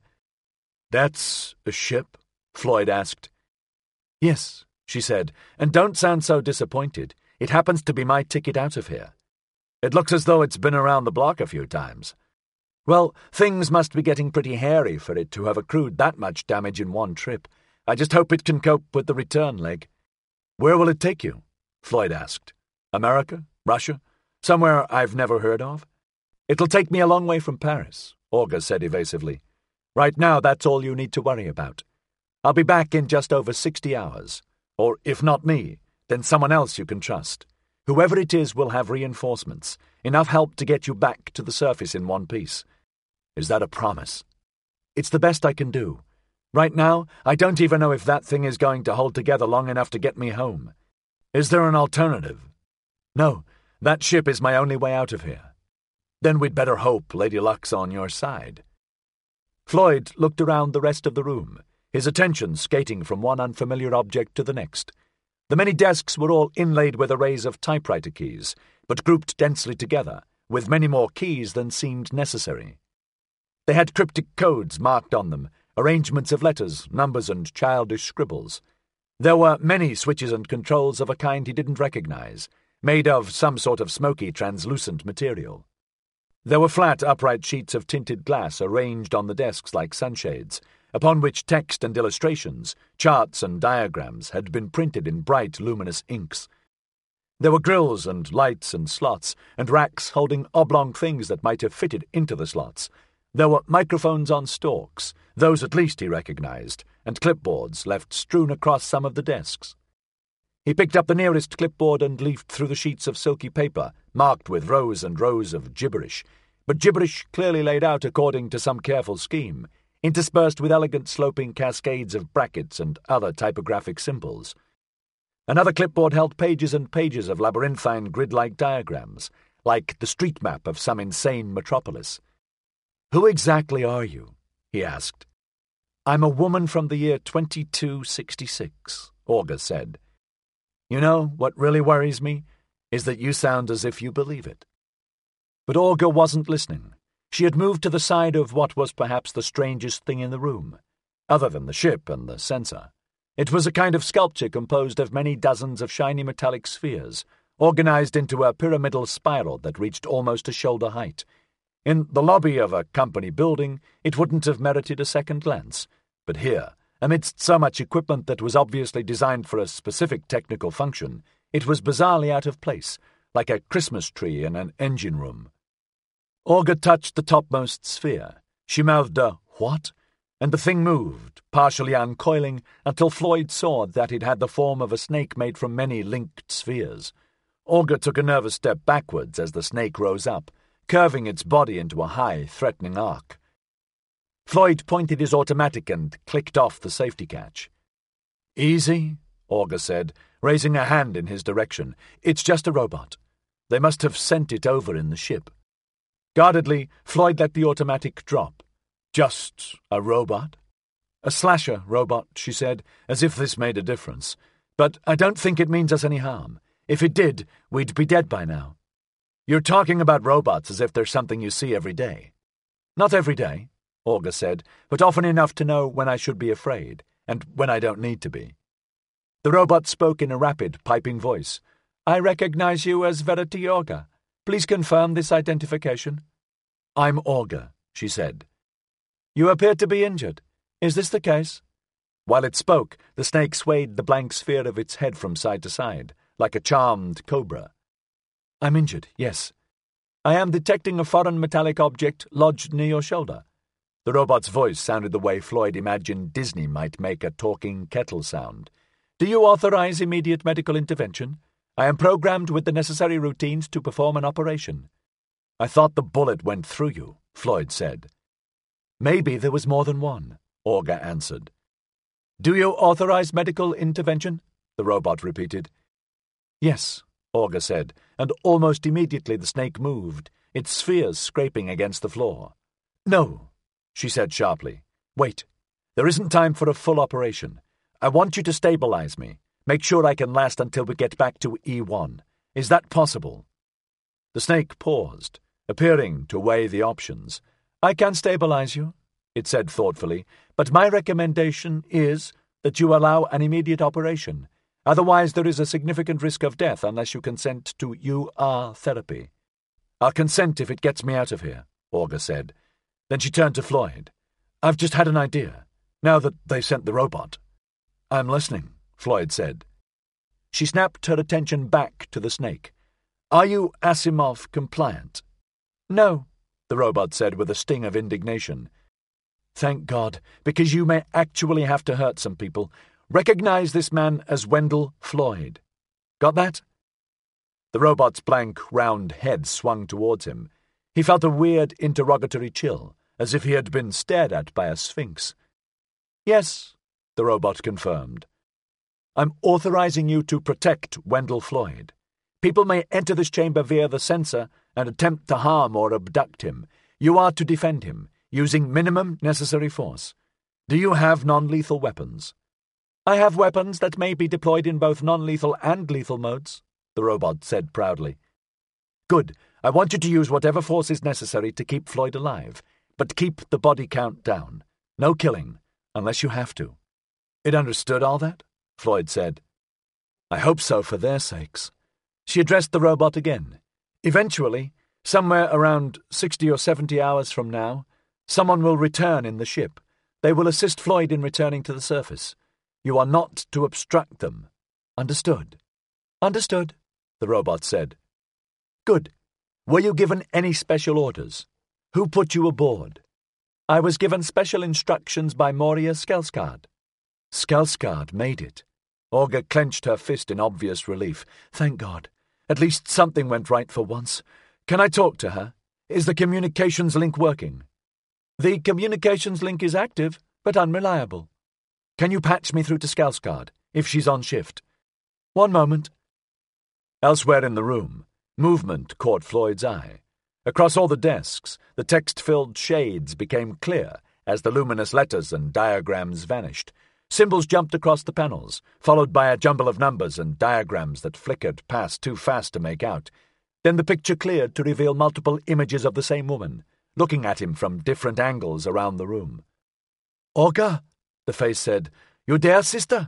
A: "That's a ship?" Floyd asked. "Yes," she said, "and don't sound so disappointed. It happens to be my ticket out of here. It looks as though it's been around the block a few times. Well, things must be getting pretty hairy for it to have accrued that much damage in one trip. I just hope it can cope with the return leg." "Where will it take you?" Floyd asked. "America? Russia? Somewhere I've never heard of?" "It'll take me a long way from Paris," Olga said evasively. "Right now, that's all you need to worry about. I'll be back in just over 60 hours. Or if not me, then someone else you can trust. Whoever it is will have reinforcements, enough help to get you back to the surface in one piece." "Is that a promise?" "It's the best I can do. Right now, I don't even know if that thing is going to hold together long enough to get me home." "Is there an alternative?" "No, that ship is my only way out of here." "Then we'd better hope Lady Luck's on your side." Floyd looked around the rest of the room, his attention skating from one unfamiliar object to the next. The many desks were all inlaid with arrays of typewriter keys, but grouped densely together, with many more keys than seemed necessary. They had cryptic codes marked on them, arrangements of letters, numbers, and childish scribbles. There were many switches and controls of a kind he didn't recognize, made of some sort of smoky, translucent material. There were flat, upright sheets of tinted glass arranged on the desks like sunshades, upon which text and illustrations, charts and diagrams had been printed in bright, luminous inks. There were grills and lights and slots, and racks holding oblong things that might have fitted into the slots. There were microphones on stalks, those at least he recognized, and clipboards left strewn across some of the desks. He picked up the nearest clipboard and leafed through the sheets of silky paper, marked with rows and rows of gibberish, but gibberish clearly laid out according to some careful scheme, interspersed with elegant sloping cascades of brackets and other typographic symbols. Another clipboard held pages and pages of labyrinthine grid-like diagrams, like the street map of some insane metropolis. "Who exactly are you?" he asked. "I'm a woman from the year 2266, Olga said. "You know, what really worries me is that you sound as if you believe it." But Olga wasn't listening. She had moved to the side of what was perhaps the strangest thing in the room, other than the ship and the sensor. It was a kind of sculpture composed of many dozens of shiny metallic spheres, organized into a pyramidal spiral that reached almost to shoulder height. In the lobby of a company building, it wouldn't have merited a second glance, but here, amidst so much equipment that was obviously designed for a specific technical function, it was bizarrely out of place, like a Christmas tree in an engine room. Olga touched the topmost sphere. She mouthed a "what?" and the thing moved, partially uncoiling, until Floyd saw that it had the form of a snake made from many linked spheres. Olga took a nervous step backwards as the snake rose up, curving its body into a high, threatening arc. Floyd pointed his automatic and clicked off the safety catch. "Easy," Olga said, raising a hand in his direction. "It's just a robot. They must have sent it over in the ship." Guardedly, Floyd let the automatic drop. "Just a robot?" "A slasher robot," she said, as if this made a difference. "But I don't think it means us any harm. If it did, we'd be dead by now." "You're talking about robots as if they're something you see every day." "Not every day," Olga said, "but often enough to know when I should be afraid, and when I don't need to be." The robot spoke in a rapid, piping voice. "I recognize you as Verity Olga. Please confirm this identification." "I'm Olga," she said. "You appear to be injured. Is this the case?" While it spoke, the snake swayed the blank sphere of its head from side to side, like a charmed cobra. "I'm injured, yes. I am detecting a foreign metallic object lodged near your shoulder." The robot's voice sounded the way Floyd imagined Disney might make a talking kettle sound. "Do you authorize immediate medical intervention? I am programmed with the necessary routines to perform an operation." "I thought the bullet went through you," Floyd said. "Maybe there was more than one," Olga answered. "Do you authorize medical intervention?" the robot repeated. "Yes," Olga said, and almost immediately the snake moved, its spheres scraping against the floor. "No," she said sharply. "Wait. There isn't time for a full operation. I want you to stabilize me. Make sure I can last until we get back to E1. Is that possible?" The snake paused, appearing to weigh the options. "I can stabilize you," it said thoughtfully, "but my recommendation is that you allow an immediate operation. Otherwise there is a significant risk of death unless you consent to UR therapy." "I'll consent if it gets me out of here," Olga said. Then she turned to Floyd. "I've just had an idea, now that they've sent the robot." "I'm listening," Floyd said. She snapped her attention back to the snake. "Are you Asimov compliant?" "No," the robot said with a sting of indignation. "Thank God, because you may actually have to hurt some people. Recognize this man as Wendell Floyd. Got that?" The robot's blank, round head swung towards him. He felt a weird interrogatory chill, as if he had been stared at by a sphinx. "Yes," the robot confirmed. "I'm authorizing you to protect Wendell Floyd. People may enter this chamber via the sensor and attempt to harm or abduct him. You are to defend him. using minimum necessary force. Do you have non-lethal weapons? I have weapons that may be deployed in both non-lethal and lethal modes, the robot said proudly. Good. I want you to use whatever force is necessary to keep Floyd alive, but keep the body count down. No killing, unless you have to. It understood all that? Floyd said. I hope so for their sakes. She addressed the robot again. Eventually, somewhere around 60 or 70 hours from now, someone will return in the ship. They will assist Floyd in returning to the surface. You are not to obstruct them. Understood? Understood, the robot said. Good. Were you given any special orders? Who put you aboard? I was given special instructions by Moria Skelsgard. Skelsgard made it. Olga clenched her fist in obvious relief. Thank God. At least something went right for once. Can I talk to her? Is the communications link working? The communications link is active, but unreliable. Can you patch me through to Skelsgard, if she's on shift? One moment. Elsewhere in the room, movement caught Floyd's eye. Across all the desks, the text-filled shades became clear as the luminous letters and diagrams vanished. Symbols jumped across the panels, followed by a jumble of numbers and diagrams that flickered past too fast to make out. Then the picture cleared to reveal multiple images of the same woman, looking at him from different angles around the room. Olga, the face said, you there, sister?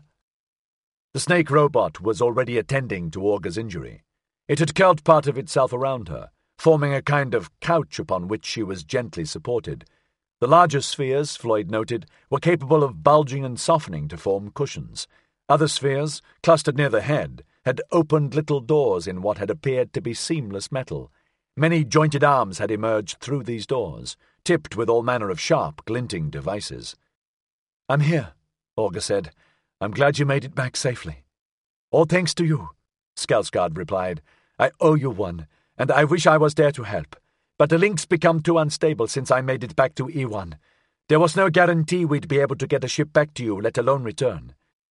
A: The snake robot was already attending to Olga's injury. It had curled part of itself around her, forming a kind of couch upon which she was gently supported. The larger spheres, Floyd noted, were capable of bulging and softening to form cushions. Other spheres, clustered near the head, had opened little doors in what had appeared to be seamless metal. Many jointed arms had emerged through these doors, tipped with all manner of sharp, glinting devices. I'm here, Olga said. I'm glad you made it back safely. All thanks to you, Skelsgard replied. I owe you one, and I wish I was there to help. But the link's become too unstable since I made it back to E1. There was no guarantee we'd be able to get a ship back to you, let alone return.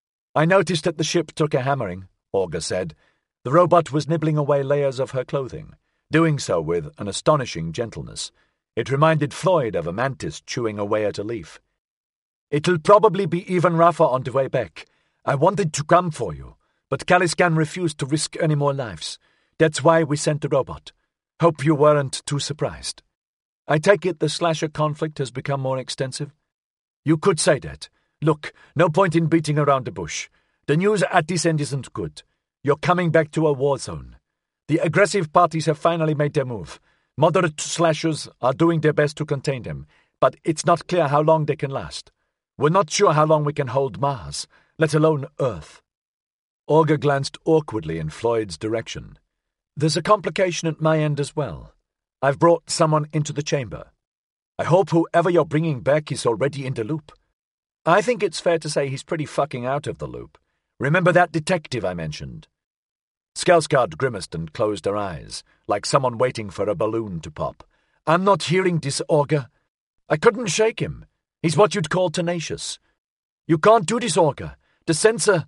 A: I noticed that the ship took a hammering, Olga said. The robot was nibbling away layers of her clothing, doing so with an astonishing gentleness. It reminded Floyd of a mantis chewing away at a leaf. It'll probably be even rougher on the way back. I wanted to come for you, but Kaliskan refused to risk any more lives. That's why we sent the robot. Hope you weren't too surprised. I take it the slasher conflict has become more extensive? You could say that. Look, no point in beating around the bush. The news at this end isn't good. You're coming back to a war zone. The aggressive parties have finally made their move. Moderate slashers are doing their best to contain them, but it's not clear how long they can last. We're not sure how long we can hold Mars, let alone Earth. Olga glanced awkwardly in Floyd's direction. There's a complication at my end as well. I've brought someone into the chamber. I hope whoever you're bringing back is already in the loop. I think it's fair to say he's pretty fucking out of the loop. Remember that detective I mentioned? Skelsgard grimaced and closed her eyes, like someone waiting for a balloon to pop. I'm not hearing this, Olga. I couldn't shake him. He's what you'd call tenacious. You can't do this, Olga. The sensor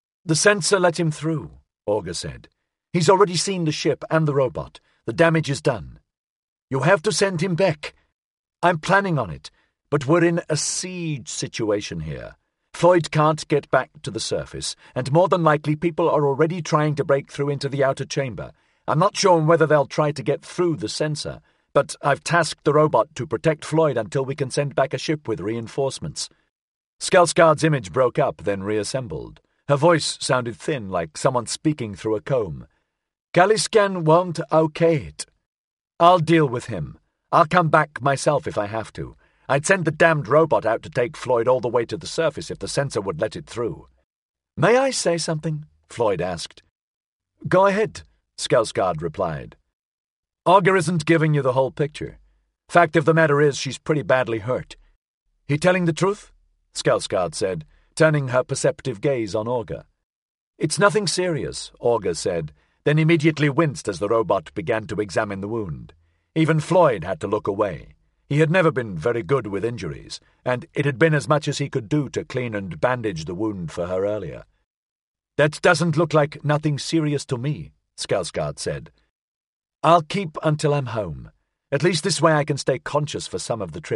A: let him through, Olga said. He's already seen the ship and the robot. The damage is done. You have to send him back. I'm planning on it, but we're in a siege situation here. Floyd can't get back to the surface, and more than likely people are already trying to break through into the outer chamber. I'm not sure whether they'll try to get through the sensor, but I've tasked the robot to protect Floyd until we can send back a ship with reinforcements. Skelsgard's image broke up, then reassembled. Her voice sounded thin, like someone speaking through a comb. Kaliskan won't okay it. I'll deal with him. I'll come back myself if I have to. I'd send the damned robot out to take Floyd all the way to the surface if the sensor would let it through. May I say something? Floyd asked. Go ahead, Skelsgard replied. Olga isn't giving you the whole picture. Fact of the matter is she's pretty badly hurt. He telling the truth? Skelsgard said, turning her perceptive gaze on Olga. It's nothing serious, Olga said, then immediately winced as the robot began to examine the wound. Even Floyd had to look away. He had never been very good with injuries, and it had been as much as he could do to clean and bandage the wound for her earlier. That doesn't look like nothing serious to me, Skelsgard said. I'll keep until I'm home. At least this way I can stay conscious for some of the trip.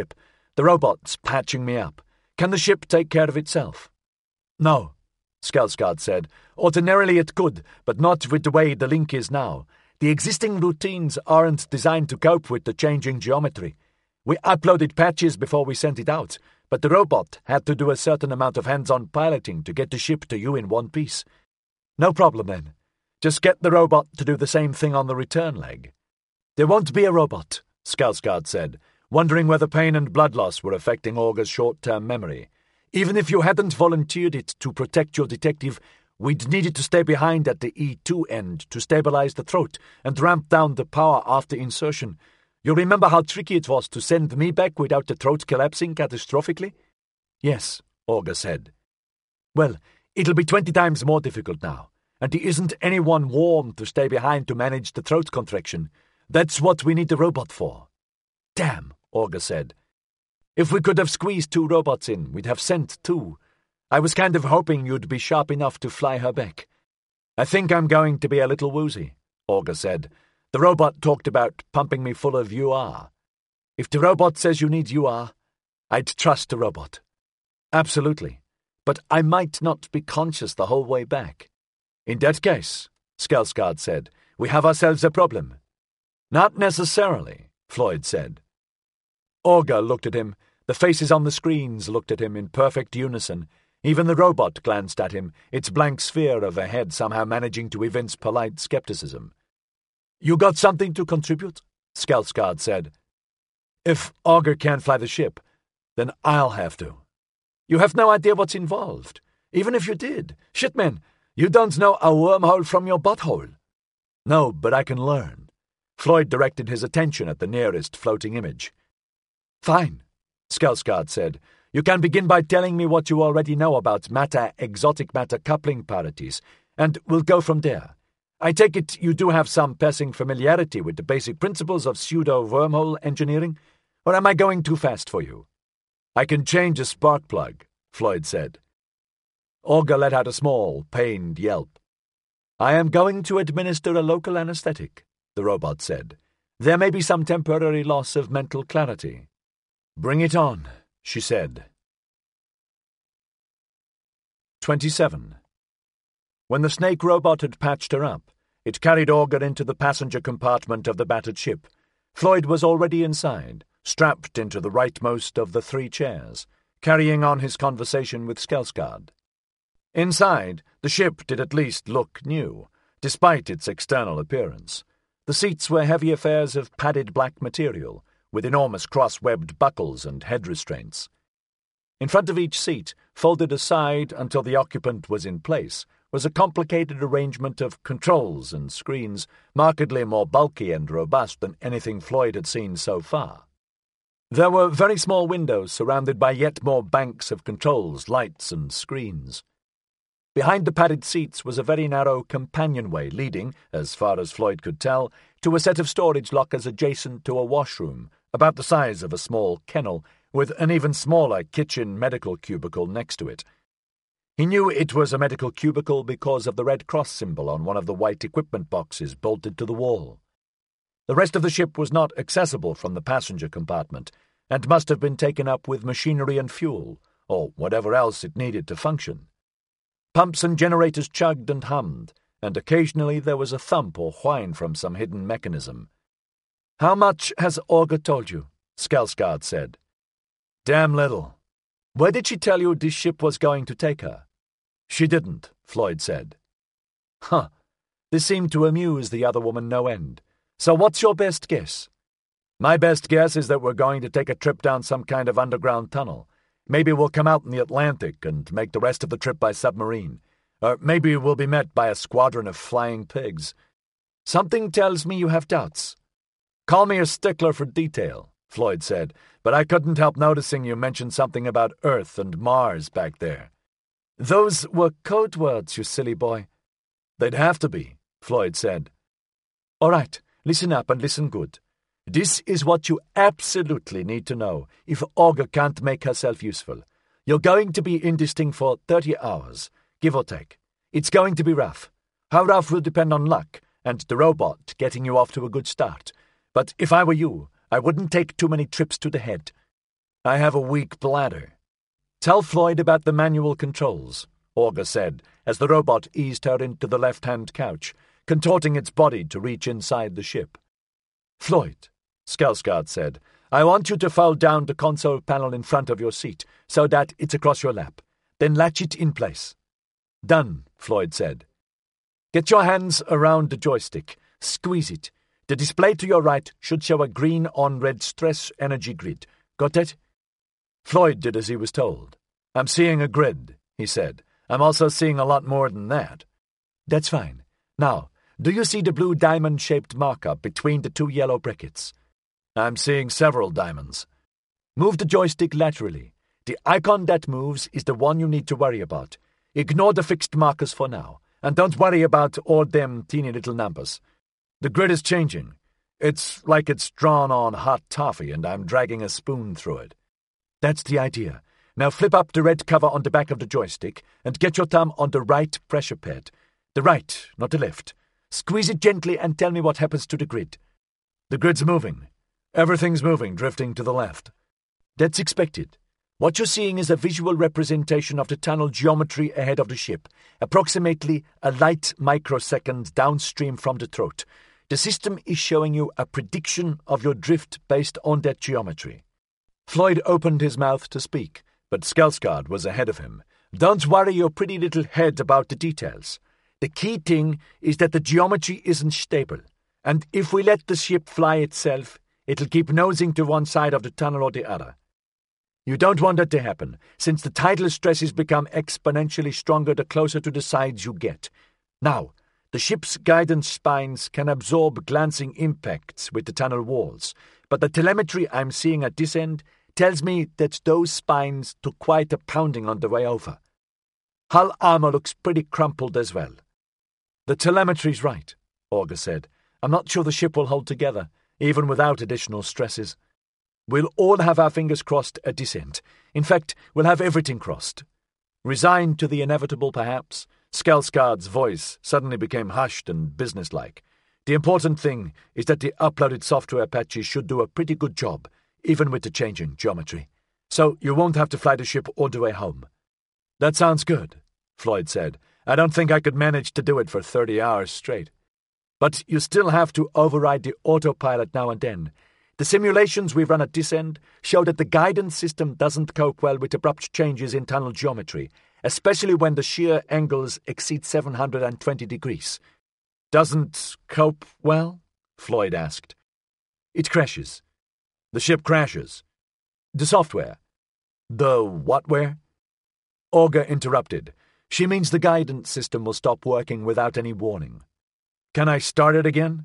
A: The robot's patching me up. Can the ship take care of itself?" "No," Skarsgård said. "Ordinarily it could, but not with the way the link is now. The existing routines aren't designed to cope with the changing geometry. We uploaded patches before we sent it out, but the robot had to do a certain amount of hands-on piloting to get the ship to you in one piece. No problem then. Just get the robot to do the same thing on the return leg." "There won't be a robot," Skarsgård said, wondering whether pain and blood loss were affecting Olga's short-term memory. "Even if you hadn't volunteered it to protect your detective, we'd need it to stay behind at the E2 end to stabilize the throat and ramp down the power after insertion. You remember how tricky it was to send me back without the throat collapsing catastrophically?" "Yes," Olga said. "Well, it'll be 20 times more difficult now, and there isn't anyone warm to stay behind to manage the throat contraction. That's what we need the robot for." "Damn," Olga said. "If we could have squeezed 2 robots in, we'd have sent 2. I was kind of hoping you'd be sharp enough to fly her back." "I think I'm going to be a little woozy," Olga said. "The robot talked about pumping me full of UR. If the robot says you need UR, I'd trust the robot." "Absolutely. But I might not be conscious the whole way back." "In that case," Skarsgård said, "we have ourselves a problem." "Not necessarily," Floyd said. Olga looked at him. The faces on the screens looked at him in perfect unison. Even the robot glanced at him, its blank sphere of a head somehow managing to evince polite skepticism. "You got something to contribute?" Skarsgård said. "If Auger can't fly the ship, then I'll have to." "You have no idea what's involved. Even if you did. Shit, man, you don't know a wormhole from your butthole." "No, but I can learn." Floyd directed his attention at the nearest floating image. "Fine," Skarsgård said. "You can begin by telling me what you already know about matter-exotic matter coupling parities, and we'll go from there. I take it you do have some passing familiarity with the basic principles of pseudo-wormhole engineering, or am I going too fast for you?" "I can change a spark plug," Floyd said. Olga let out a small, pained yelp. "I am going to administer a local anesthetic," the robot said. "There may be some temporary loss of mental clarity." "Bring it on," she said. 27. When the snake robot had patched her up, it carried Olga into the passenger compartment of the battered ship. Floyd was already inside, strapped into the rightmost of the 3 chairs, carrying on his conversation with Skarsgård. Inside, the ship did at least look new, despite its external appearance. The seats were heavy affairs of padded black material, with enormous cross-webbed buckles and head restraints. In front of each seat, folded aside until the occupant was in place, was a complicated arrangement of controls and screens, markedly more bulky and robust than anything Floyd had seen so far. There were very small windows surrounded by yet more banks of controls, lights, and screens. Behind the padded seats was a very narrow companionway leading, as far as Floyd could tell, to a set of storage lockers adjacent to a washroom, about the size of a small kennel, with an even smaller kitchen medical cubicle next to it. He knew it was a medical cubicle because of the Red Cross symbol on one of the white equipment boxes bolted to the wall. The rest of the ship was not accessible from the passenger compartment, and must have been taken up with machinery and fuel, or whatever else it needed to function. Pumps and generators chugged and hummed, and occasionally there was a thump or whine from some hidden mechanism. "How much has Olga told you?" Skarsgård said. "Damn little." "Where did she tell you this ship was going to take her?" "She didn't," Floyd said. "Huh. This seemed to amuse the other woman no end. So what's your best guess?" "My best guess is that we're going to take a trip down some kind of underground tunnel. Maybe we'll come out in the Atlantic and make the rest of the trip by submarine. Or maybe we'll be met by a squadron of flying pigs. Something tells me you have doubts." "Call me a stickler for detail," Floyd said, "but I couldn't help noticing you mentioned something about Earth and Mars back there." "Those were code words, you silly boy." "They'd have to be," Floyd said. "All right, listen up and listen good. This is what you absolutely need to know if Olga can't make herself useful. You're going to be in this thing for 30 hours, give or take. It's going to be rough. How rough will depend on luck and the robot getting you off to a good start. But if I were you, I wouldn't take too many trips to the head." I have a weak bladder. Tell Floyd about the manual controls, Augur said, as the robot eased her into the left-hand couch, contorting its body to reach inside the ship. Floyd, Skarsgård said, I want you to fold down the console panel in front of your seat so that it's across your lap. Then latch it in place. Done, Floyd said. Get your hands around the joystick. Squeeze it. The display to your right should show a green on red stress energy grid. Got it? Floyd did as he was told. I'm seeing a grid, he said. I'm also seeing a lot more than that. That's fine. Now, do you see the blue diamond-shaped marker between the two yellow brackets? I'm seeing several diamonds. Move the joystick laterally. The icon that moves is the one you need to worry about. Ignore the fixed markers for now, and don't worry about all them teeny little numbers. The grid is changing. It's like it's drawn on hot toffee and I'm dragging a spoon through it. That's the idea. Now flip up the red cover on the back of the joystick and get your thumb on the right pressure pad. The right, not the left. Squeeze it gently and tell me what happens to the grid. The grid's moving. Everything's moving, drifting to the left. That's expected. What you're seeing is a visual representation of the tunnel geometry ahead of the ship, approximately a light microsecond downstream from the throat. The system is showing you a prediction of your drift based on that geometry. Floyd opened his mouth to speak, but Skarsgård was ahead of him. Don't worry your pretty little head about the details. The key thing is that the geometry isn't stable, and if we let the ship fly itself, it'll keep nosing to one side of the tunnel or the other. You don't want that to happen, since the tidal stresses become exponentially stronger the closer to the sides you get. Now, the ship's guidance spines can absorb glancing impacts with the tunnel walls, but the telemetry I'm seeing at this end tells me that those spines took quite a pounding on the way over. Hull armor looks pretty crumpled as well. The telemetry's right, Augur said. I'm not sure the ship will hold together, even without additional stresses. We'll all have our fingers crossed at this end. In fact, we'll have everything crossed. Resigned to the inevitable, perhaps, Skarsgård's voice suddenly became hushed and businesslike. The important thing is that the uploaded software patches should do a pretty good job, even with the changing geometry. So you won't have to fly the ship all the way home. That sounds good, Floyd said. I don't think I could manage to do it for 30 hours straight. But you still have to override the autopilot now and then. The simulations we've run at this end show that the guidance system doesn't cope well with abrupt changes in tunnel geometry, especially when the shear angles exceed 720 degrees. Doesn't cope well? Floyd asked. It crashes. The ship crashes. The software. The whatware? Augur interrupted. She means the guidance system will stop working without any warning. Can I start it again?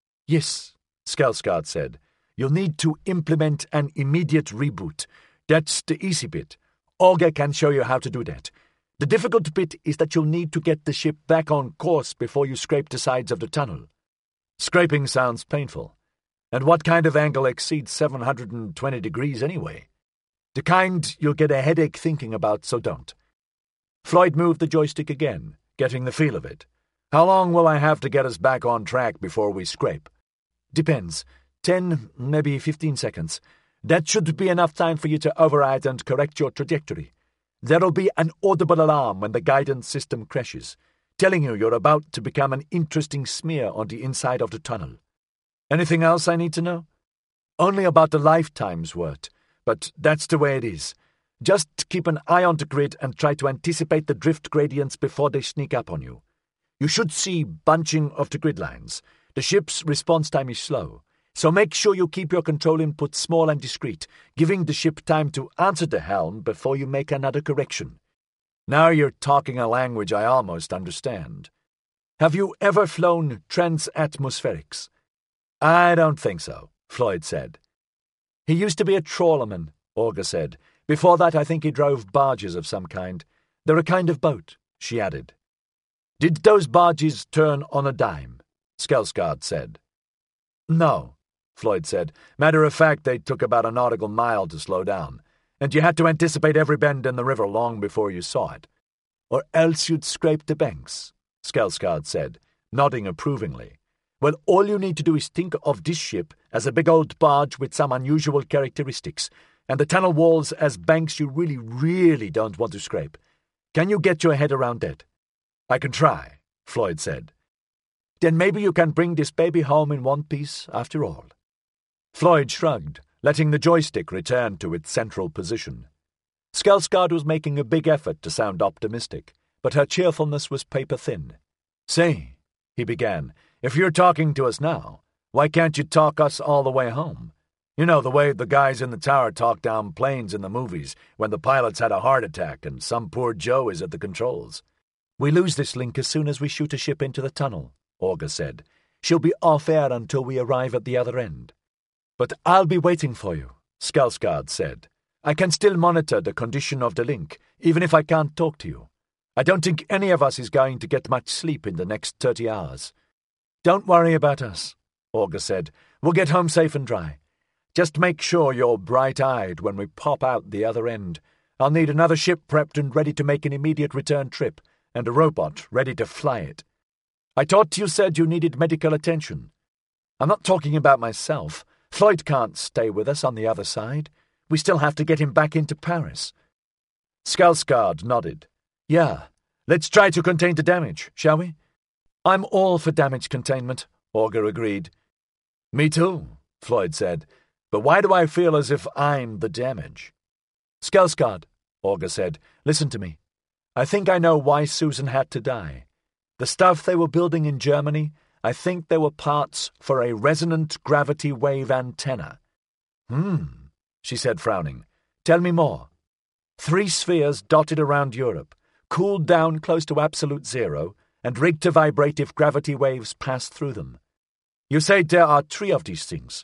A: Yes, Skarsgård said. You'll need to implement an immediate reboot. That's the easy bit. Augur can show you how to do that. The difficult bit is that you'll need to get the ship back on course before you scrape the sides of the tunnel. Scraping sounds painful. And what kind of angle exceeds 720 degrees anyway? The kind you'll get a headache thinking about, so don't. Floyd moved the joystick again, getting the feel of it. How long will I have to get us back on track before we scrape? Depends. 10, maybe 15 seconds. That should be enough time for you to override and correct your trajectory. There'll be an audible alarm when the guidance system crashes, telling you you're about to become an interesting smear on the inside of the tunnel. Anything else I need to know? Only about the lifetime's worth, but that's the way it is. Just keep an eye on the grid and try to anticipate the drift gradients before they sneak up on you. You should see bunching of the grid lines. The ship's response time is slow, so make sure you keep your control input small and discreet, giving the ship time to answer the helm before you make another correction. Now you're talking a language I almost understand. Have you ever flown transatmospherics? I don't think so, Floyd said. He used to be a trawlerman, Augur said. Before that, I think he drove barges of some kind. They're a kind of boat, she added. Did those barges turn on a dime? Skarsgård said. No, Floyd said. Matter of fact, they took about a nautical mile to slow down, and you had to anticipate every bend in the river long before you saw it. Or else you'd scrape the banks, Skarsgård said, nodding approvingly. Well, all you need to do is think of this ship as a big old barge with some unusual characteristics, and the tunnel walls as banks you really, really don't want to scrape. Can you get your head around that?" "I can try," Floyd said. "Then maybe you can bring this baby home in one piece after all." Floyd shrugged, letting the joystick return to its central position. Skarsgård was making a big effort to sound optimistic, but her cheerfulness was paper-thin. "Say," he began, "if you're talking to us now, why can't you talk us all the way home? You know, the way the guys in the tower talk down planes in the movies when the pilot's had a heart attack and some poor Joe is at the controls." "We lose this link as soon as we shoot a ship into the tunnel," Orga said. "She'll be off-air until we arrive at the other end." "But I'll be waiting for you," Skarsgård said. "I can still monitor the condition of the link, even if I can't talk to you. I don't think any of us is going to get much sleep in the next 30 hours. "Don't worry about us," Orga said. "We'll get home safe and dry. Just make sure you're bright-eyed when we pop out the other end. I'll need another ship prepped and ready to make an immediate return trip, and a robot ready to fly it. I thought you said you needed medical attention. I'm not talking about myself. Floyd can't stay with us on the other side. We still have to get him back into Paris." Skarsgård nodded. "Yeah, let's try to contain the damage, shall we?" "I'm all for damage containment," Orga agreed. "Me too," Floyd said. "But why do I feel as if I'm the damage?" "Skarsgård," Orga said, "listen to me. I think I know why Susan had to die. The stuff they were building in Germany, I think they were parts for a resonant gravity wave antenna." She said, frowning. "Tell me more." 3 spheres dotted around Europe, cooled down close to absolute zero, and rigged to vibrate if gravity waves pass through them. You say there are 3 of these things.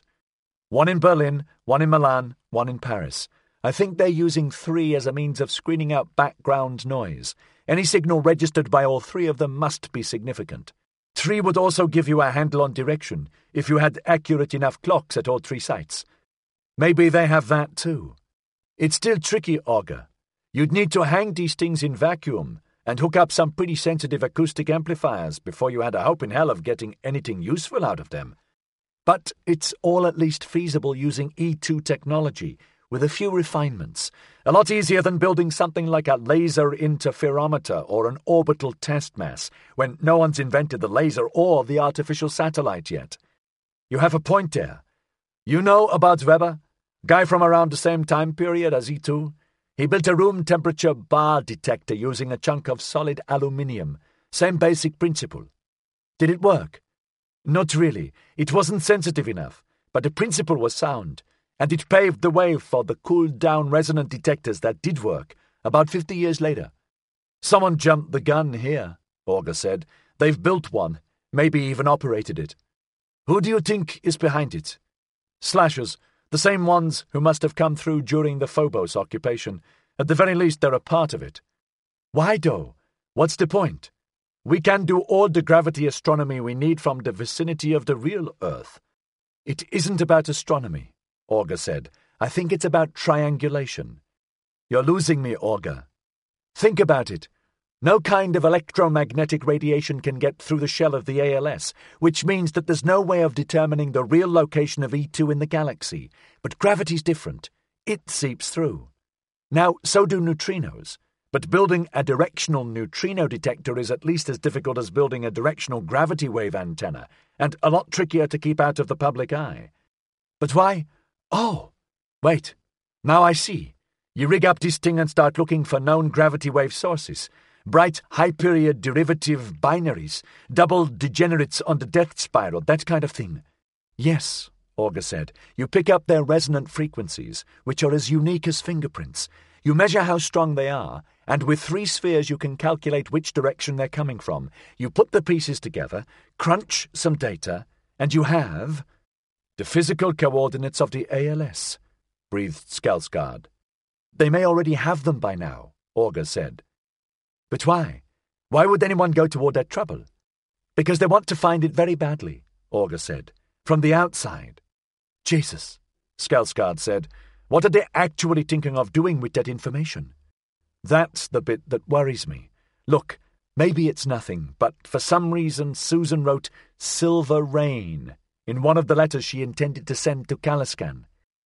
A: 1 in Berlin, 1 in Milan, 1 in Paris. I think they're using 3 as a means of screening out background noise. Any signal registered by all 3 of them must be significant. 3 would also give you a handle on direction, if you had accurate enough clocks at all 3 sites. Maybe they have that too. It's still tricky, Orga. You'd need to hang these things in vacuum and hook up some pretty sensitive acoustic amplifiers before you had a hope in hell of getting anything useful out of them. But it's all at least feasible using E2 technology, with a few refinements. A lot easier than building something like a laser interferometer or an orbital test mass, when no one's invented the laser or the artificial satellite yet. You have a point there. You know about Weber? Guy from around the same time period as E2? He built a room-temperature bar detector using a chunk of solid aluminium. Same basic principle. Did it work? Not really. It wasn't sensitive enough, but the principle was sound, and it paved the way for the cooled-down resonant detectors that did work, about 50 years later. Someone jumped the gun here, Orga said. They've built one, maybe even operated it. Who do you think is behind it? Slashers, the same ones who must have come through during the Phobos occupation. At the very least, they're a part of it. Why, though? What's the point? We can do all the gravity astronomy we need from the vicinity of the real Earth. It isn't about astronomy, Orga said. I think it's about triangulation. You're losing me, Orga. Think about it. No kind of electromagnetic radiation can get through the shell of the ALS, which means that there's no way of determining the real location of E2 in the galaxy. But gravity's different. It seeps through. Now, so do neutrinos. But building a directional neutrino detector is at least as difficult as building a directional gravity wave antenna, and a lot trickier to keep out of the public eye. But why? Oh, wait. Now I see. You rig up this thing and start looking for known gravity wave sources. Bright, high-period derivative binaries, double degenerates on the death spiral, that kind of thing. Yes, Orga said. You pick up their resonant frequencies, which are as unique as fingerprints. You measure how strong they are, and with 3 spheres you can calculate which direction they're coming from. You put the pieces together, crunch some data, and you have the physical coordinates of the ALS, breathed Skarsgård. They may already have them by now, Orga said. But why? Why would anyone go to all that trouble? Because they want to find it very badly, Orga said. From the outside. Jesus, Skarsgård said. What are they actually thinking of doing with that information? That's the bit that worries me. Look, maybe it's nothing, but for some reason Susan wrote Silver Rain in one of the letters she intended to send to Kalaskan.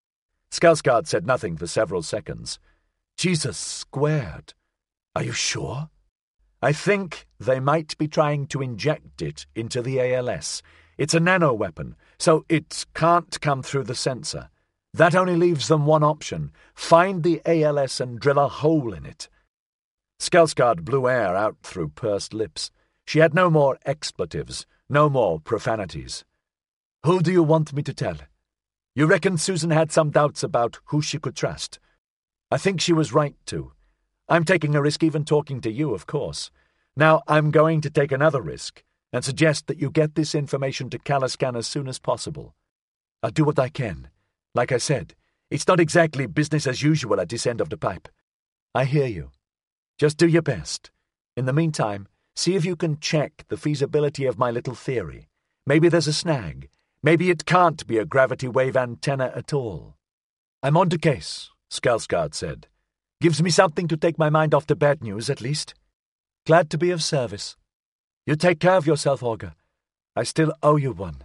A: Skarsgård said nothing for several seconds. Jesus squared. Are you sure? I think they might be trying to inject it into the ALS. It's a nano-weapon, so it can't come through the sensor. That only leaves them one option. Find the ALS and drill a hole in it. Skarsgård blew air out through pursed lips. She had no more expletives, no more profanities. Who do you want me to tell? You reckon Susan had some doubts about who she could trust? I think she was right to. I'm taking a risk even talking to you, of course. Now I'm going to take another risk and suggest that you get this information to Caliscan as soon as possible. I'll do what I can. Like I said, it's not exactly business as usual at this end of the pipe. I hear you. Just do your best. In the meantime, see if you can check the feasibility of my little theory. Maybe there's a snag. Maybe it can't be a gravity wave antenna at all. I'm on the case, Skarsgård said. Gives me something to take my mind off the bad news, at least. Glad to be of service. You take care of yourself, Olga. I still owe you one.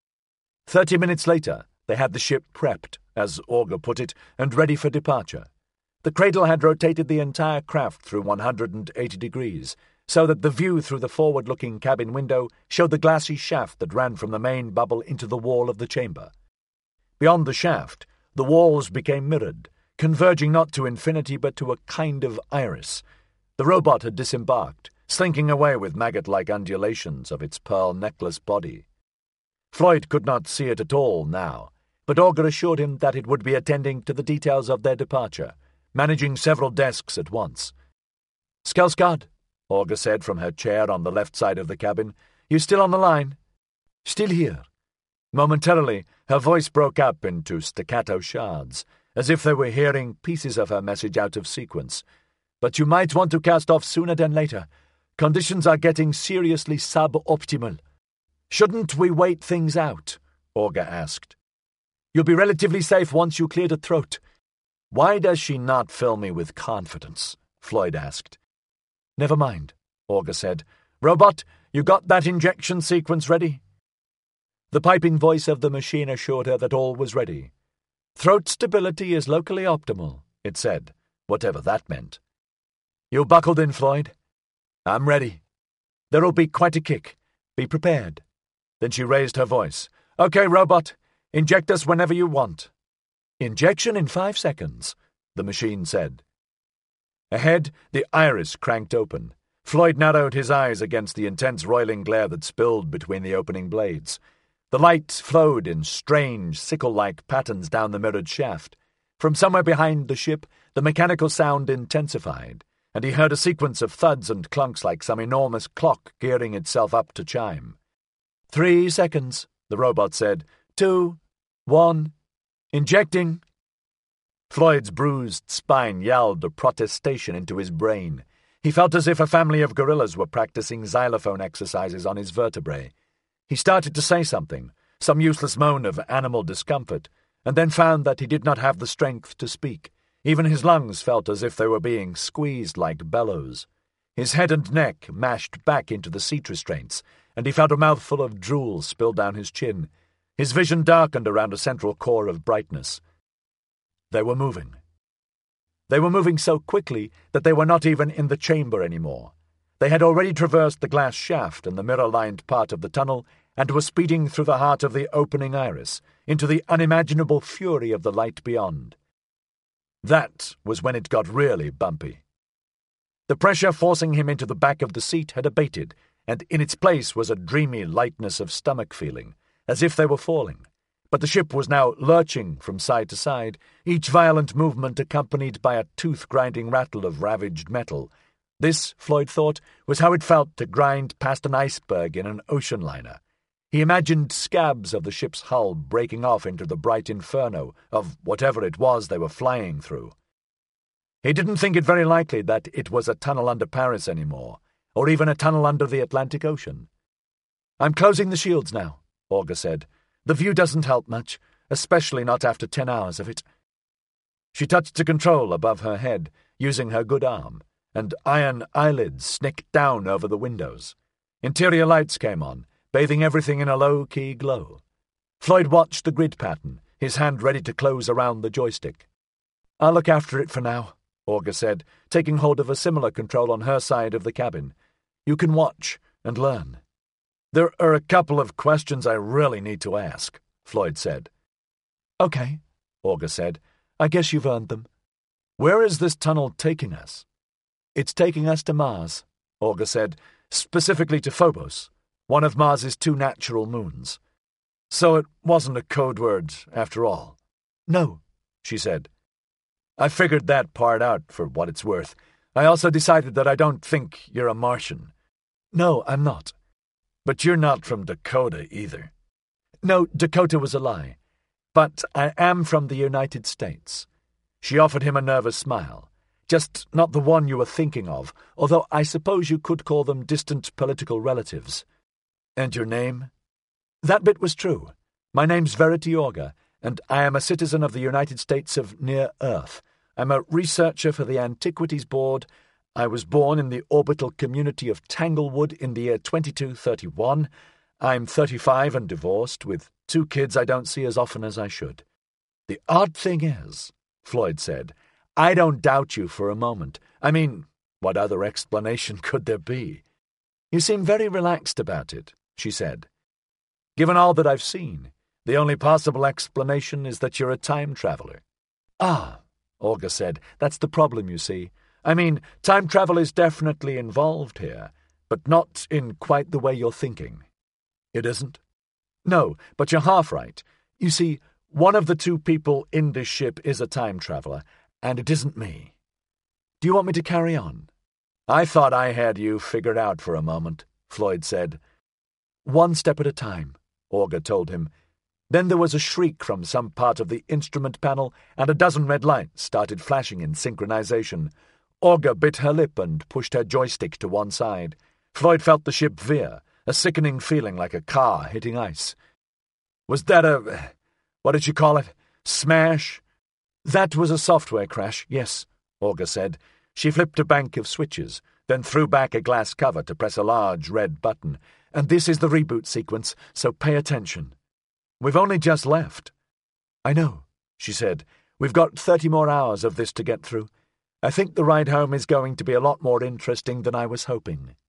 A: 30 minutes later, they had the ship prepped, as Olga put it, and ready for departure. The cradle had rotated the entire craft through 180 degrees, so that the view through the forward-looking cabin window showed the glassy shaft that ran from the main bubble into the wall of the chamber. Beyond the shaft, the walls became mirrored, converging not to infinity but to a kind of iris. The robot had disembarked, slinking away with maggot-like undulations of its pearl necklace body. Floyd could not see it at all now, but Olga assured him that it would be attending to the details of their departure, managing several desks at once. Skarsgård, Olga said from her chair on the left side of the cabin, you still on the line? Still here. Momentarily, her voice broke up into staccato shards, as if they were hearing pieces of her message out of sequence. But you might want to cast off sooner than later. Conditions are getting seriously suboptimal. Shouldn't we wait things out? Olga asked. You'll be relatively safe once you clear the throat. Why does she not fill me with confidence? Floyd asked. Never mind, Olga said. Robot, you got that injection sequence ready? The piping voice of the machine assured her that all was ready. Throat stability is locally optimal, it said, whatever that meant. You buckled in, Floyd? I'm ready. There'll be quite a kick. Be prepared. Then she raised her voice. Okay, robot, inject us whenever you want. Injection in 5 seconds, the machine said. Ahead, the iris cranked open. Floyd narrowed his eyes against the intense roiling glare that spilled between the opening blades. The light flowed in strange, sickle-like patterns down the mirrored shaft. From somewhere behind the ship, the mechanical sound intensified, and he heard a sequence of thuds and clunks like some enormous clock gearing itself up to chime. 3 seconds, the robot said. 2, 1, injecting. Floyd's bruised spine yelled a protestation into his brain. He felt as if a family of gorillas were practicing xylophone exercises on his vertebrae. He started to say something, some useless moan of animal discomfort, and then found that he did not have the strength to speak. Even his lungs felt as if they were being squeezed like bellows. His head and neck mashed back into the seat restraints, and he felt a mouthful of drool spill down his chin. His vision darkened around a central core of brightness. They were moving. They were moving so quickly that they were not even in the chamber anymore. They had already traversed the glass shaft and the mirror-lined part of the tunnel and were speeding through the heart of the opening iris, into the unimaginable fury of the light beyond. That was when it got really bumpy. The pressure forcing him into the back of the seat had abated, and in its place was a dreamy lightness of stomach feeling, as if they were falling. But the ship was now lurching from side to side, each violent movement accompanied by a tooth-grinding rattle of ravaged metal. This, Floyd thought, was how it felt to grind past an iceberg in an ocean liner. He imagined scabs of the ship's hull breaking off into the bright inferno of whatever it was they were flying through. He didn't think it very likely that it was a tunnel under Paris anymore, or even a tunnel under the Atlantic Ocean. I'm closing the shields now, Olga said. The view doesn't help much, especially not after 10 hours of it. She touched the control above her head, using her good arm, and iron eyelids snicked down over the windows. Interior lights came on, bathing everything in a low-key glow. Floyd watched the grid pattern, his hand ready to close around the joystick. "I'll look after it for now," Olga said, taking hold of a similar control on her side of the cabin. "You can watch and learn." "There are a couple of questions I really need to ask," Floyd said. "Okay," Olga said. "I guess you've earned them." "Where is this tunnel taking us?" "It's taking us to Mars," Olga said, "specifically to Phobos, one of Mars's 2 natural moons." "So it wasn't a code word, after all?" "No," she said. "I figured that part out, for what it's worth. I also decided that I don't think you're a Martian." "No, I'm not." "But you're not from Dakota, either." "No, Dakota was a lie. But I am from the United States." She offered him a nervous smile. "Just not the one you were thinking of, although I suppose you could call them distant political relatives." "And your name?" "That bit was true. My name's Verity Olga, and I am a citizen of the United States of Near Earth. I'm a researcher for the Antiquities Board. I was born in the orbital community of Tanglewood in the year 2231. I'm 35 and divorced, with 2 kids I don't see as often as I should." "The odd thing is," Floyd said, "I don't doubt you for a moment. I mean, what other explanation could there be?" "You seem very relaxed about it," she said. "Given all that I've seen, the only possible explanation is that you're a time traveler." "Ah," Olga said, "that's the problem, you see. I mean, time travel is definitely involved here, but not in quite the way you're thinking." "It isn't?" "No, but you're half right. You see, one of the 2 people in this ship is a time traveler, and it isn't me. Do you want me to carry on?" "I thought I had you figured out for a moment," Floyd said. "One step at a time," Olga told him. Then there was a shriek from some part of the instrument panel, and a dozen red lights started flashing in synchronization. Olga bit her lip and pushed her joystick to one side. Floyd felt the ship veer, a sickening feeling like a car hitting ice. "Was that what did you call it? Smash?" "That was a software crash, yes," Olga said. She flipped a bank of switches, then threw back a glass cover to press a large red button. "And this is the reboot sequence, so pay attention." "We've only just left." "I know," she said. "We've got 30 more hours of this to get through. I think the ride home is going to be a lot more interesting than I was hoping."